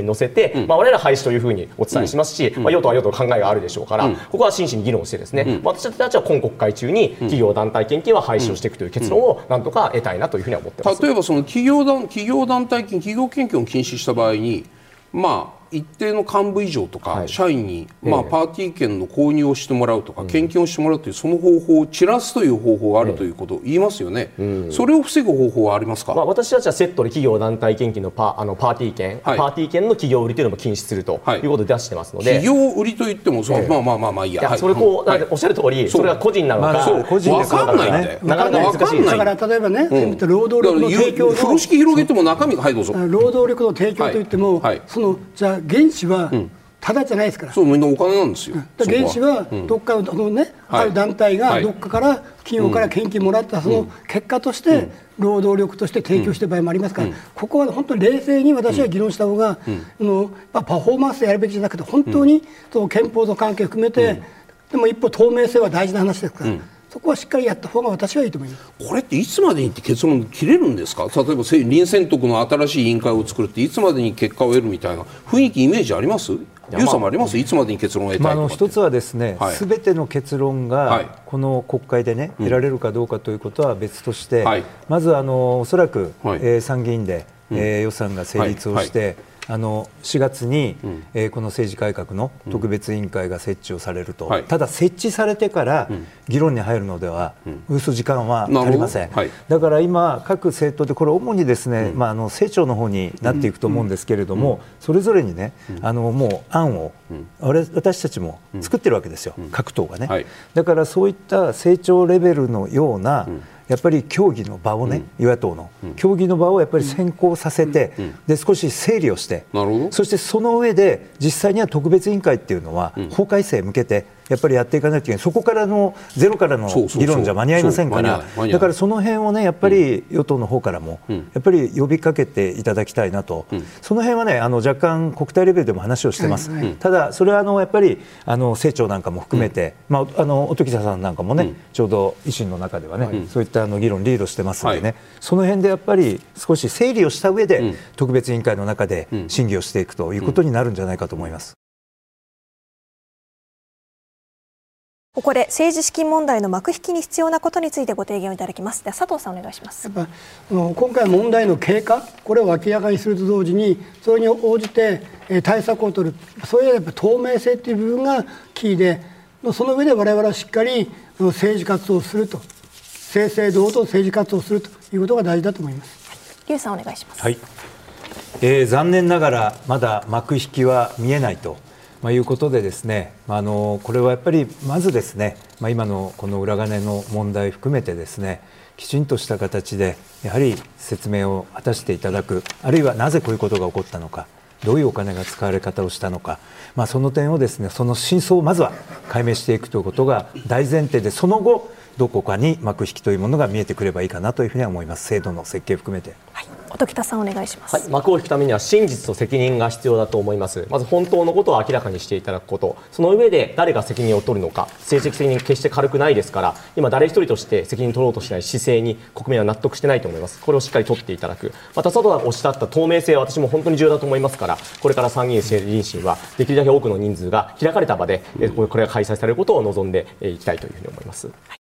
乗せて、うん、まあ、我々は廃止というふうにお伝えしますし、うん、まあ、与党は与党の考えがあるでしょうから、うん、ここは真摯に議論してですね、うん、私たちは今国会中に企業団体献金は廃止をしていくという結論をなんとか得たいなというふうには思ってます。 例えばその企業団企業団体金、企業献金を禁止した場合に、まあ一定の幹部以上とか、はい、社員に、まあ、パーティー券の購入をしてもらうとか、うん、献金をしてもらうというその方法を散らすという方法があるということを言いますよね、うん、それを防ぐ方法はありますか。 まあ、私たちはセットで企業団体献金の パ, あのパーティー券、はい、パーティー券の企業売りというのも禁止するということで出してますので、 はい、企業売りといってもそう、えー、まあまあまあまあいいや、 いや、それこう、はい、おっしゃる通り、それは個人なのか、まあ、そう個人で分かんないんだよ、 なかなか難しい。 だから例えばね、うん、労働力の提供の風呂敷広げても中身が、はい、どうぞ。 労働力の提供といっても、はい、そのじゃあ原資は、うん、ただじゃないですから。 そう、みんなお金なんですよ。 原資はどっかのね、うん、ある団体がどっかから企業から献金もらったその結果として労働力として提供している場合もありますから、うん、ここは本当に冷静に私は議論した方が、うん、あのパフォーマンスでやるべきじゃなくて本当にその憲法の関係を含めて、うん、でも一方透明性は大事な話ですから。うん、そこはしっかりやった方が私はいいと思います。 これっていつまでにって結論切れるんですか。例えば林選徳の新しい委員会を作るっていつまでに結果を得るみたいな雰囲気イメージあります？ユウさんもあります？いつまでに結論を得たいとかって。まあ、あの一つはですね、すべ、はい、ての結論がこの国会でね、得られるかどうかということは別として、はい、まずあのおそらく、はい、えー、参議院で、うん、えー、予算が成立をして、はいはい、あのしがつに、うん、えー、この政治改革の特別委員会が設置をされると、うん、ただ設置されてから議論に入るのでは、うん、うす時間は足りません、はい、だから今各政党でこれ主にですね、うん、まあ、あの政調の方になっていくと思うんですけれども、うん、それぞれにね、うん、あのもう案を、うん、私たちも作ってるわけですよ、うん、各党がね、はい、だからそういった政調レベルのような、うん、やっぱり協議の場をね、うん、与野党の、うん、協議の場をやっぱり先行させて、うん、で少し整理をして、そしてその上で実際には特別委員会っていうのは、うん、法改正へ向けてやっぱりやっていかなきゃいけない、そこからのゼロからの議論じゃ間に合いませんから、だからその辺をねやっぱり与党の方からもやっぱり呼びかけていただきたいなと、うん、その辺はねあの若干国対レベルでも話をしてます、はいはい、ただそれはあのやっぱりあの政調なんかも含めて、うん、まあ、あの音喜多さんなんかもね、うん、ちょうど維新の中ではね、うん、そういったあの議論リードしてますのでね、はい、その辺でやっぱり少し整理をした上で、うん、特別委員会の中で審議をしていくということになるんじゃないかと思います。 ここで政治資金問題の幕引きに必要なことについてご提言をいただきます。では佐藤さんお願いします。 やっぱ今回問題の経過、これを明らかにすると同時にそれに応じて対策を取る、そういうやっぱ透明性という部分がキーで、その上で我々はしっかり政治活動をすると、正々堂々と政治活動をするということが大事だと思います。 劉さんお願いします。 はい、えー、残念ながらまだ幕引きは見えないと。まあ、いうことでですね、あのこれはやっぱりまずですね、まあ、今のこの裏金の問題含めてですね、きちんとした形でやはり説明を果たしていただく、あるいはなぜこういうことが起こったのか、どういうお金が使われ方をしたのか、まあ、その点をですね、その真相をまずは解明していくということが大前提で、その後どこかに幕引きというものが見えてくればいいかなというふうには思います。制度の設計含めて。 はい、音喜多さんお願いします。 はい、幕を引くためには真実と責任が必要だと思います。まず本当のことを明らかにしていただくこと、その上で誰が責任を取るのか、政治的責任決して軽くないですから、今誰一人として責任取ろうとしない姿勢に国民は納得してないと思います。これをしっかり取っていただく。また佐藤がおっしゃった透明性は私も本当に重要だと思いますから、これから参議院政治委員審はできるだけ多くの人数が開かれた場でこれが開催されることを望んでいきたいというふうに思います。はい、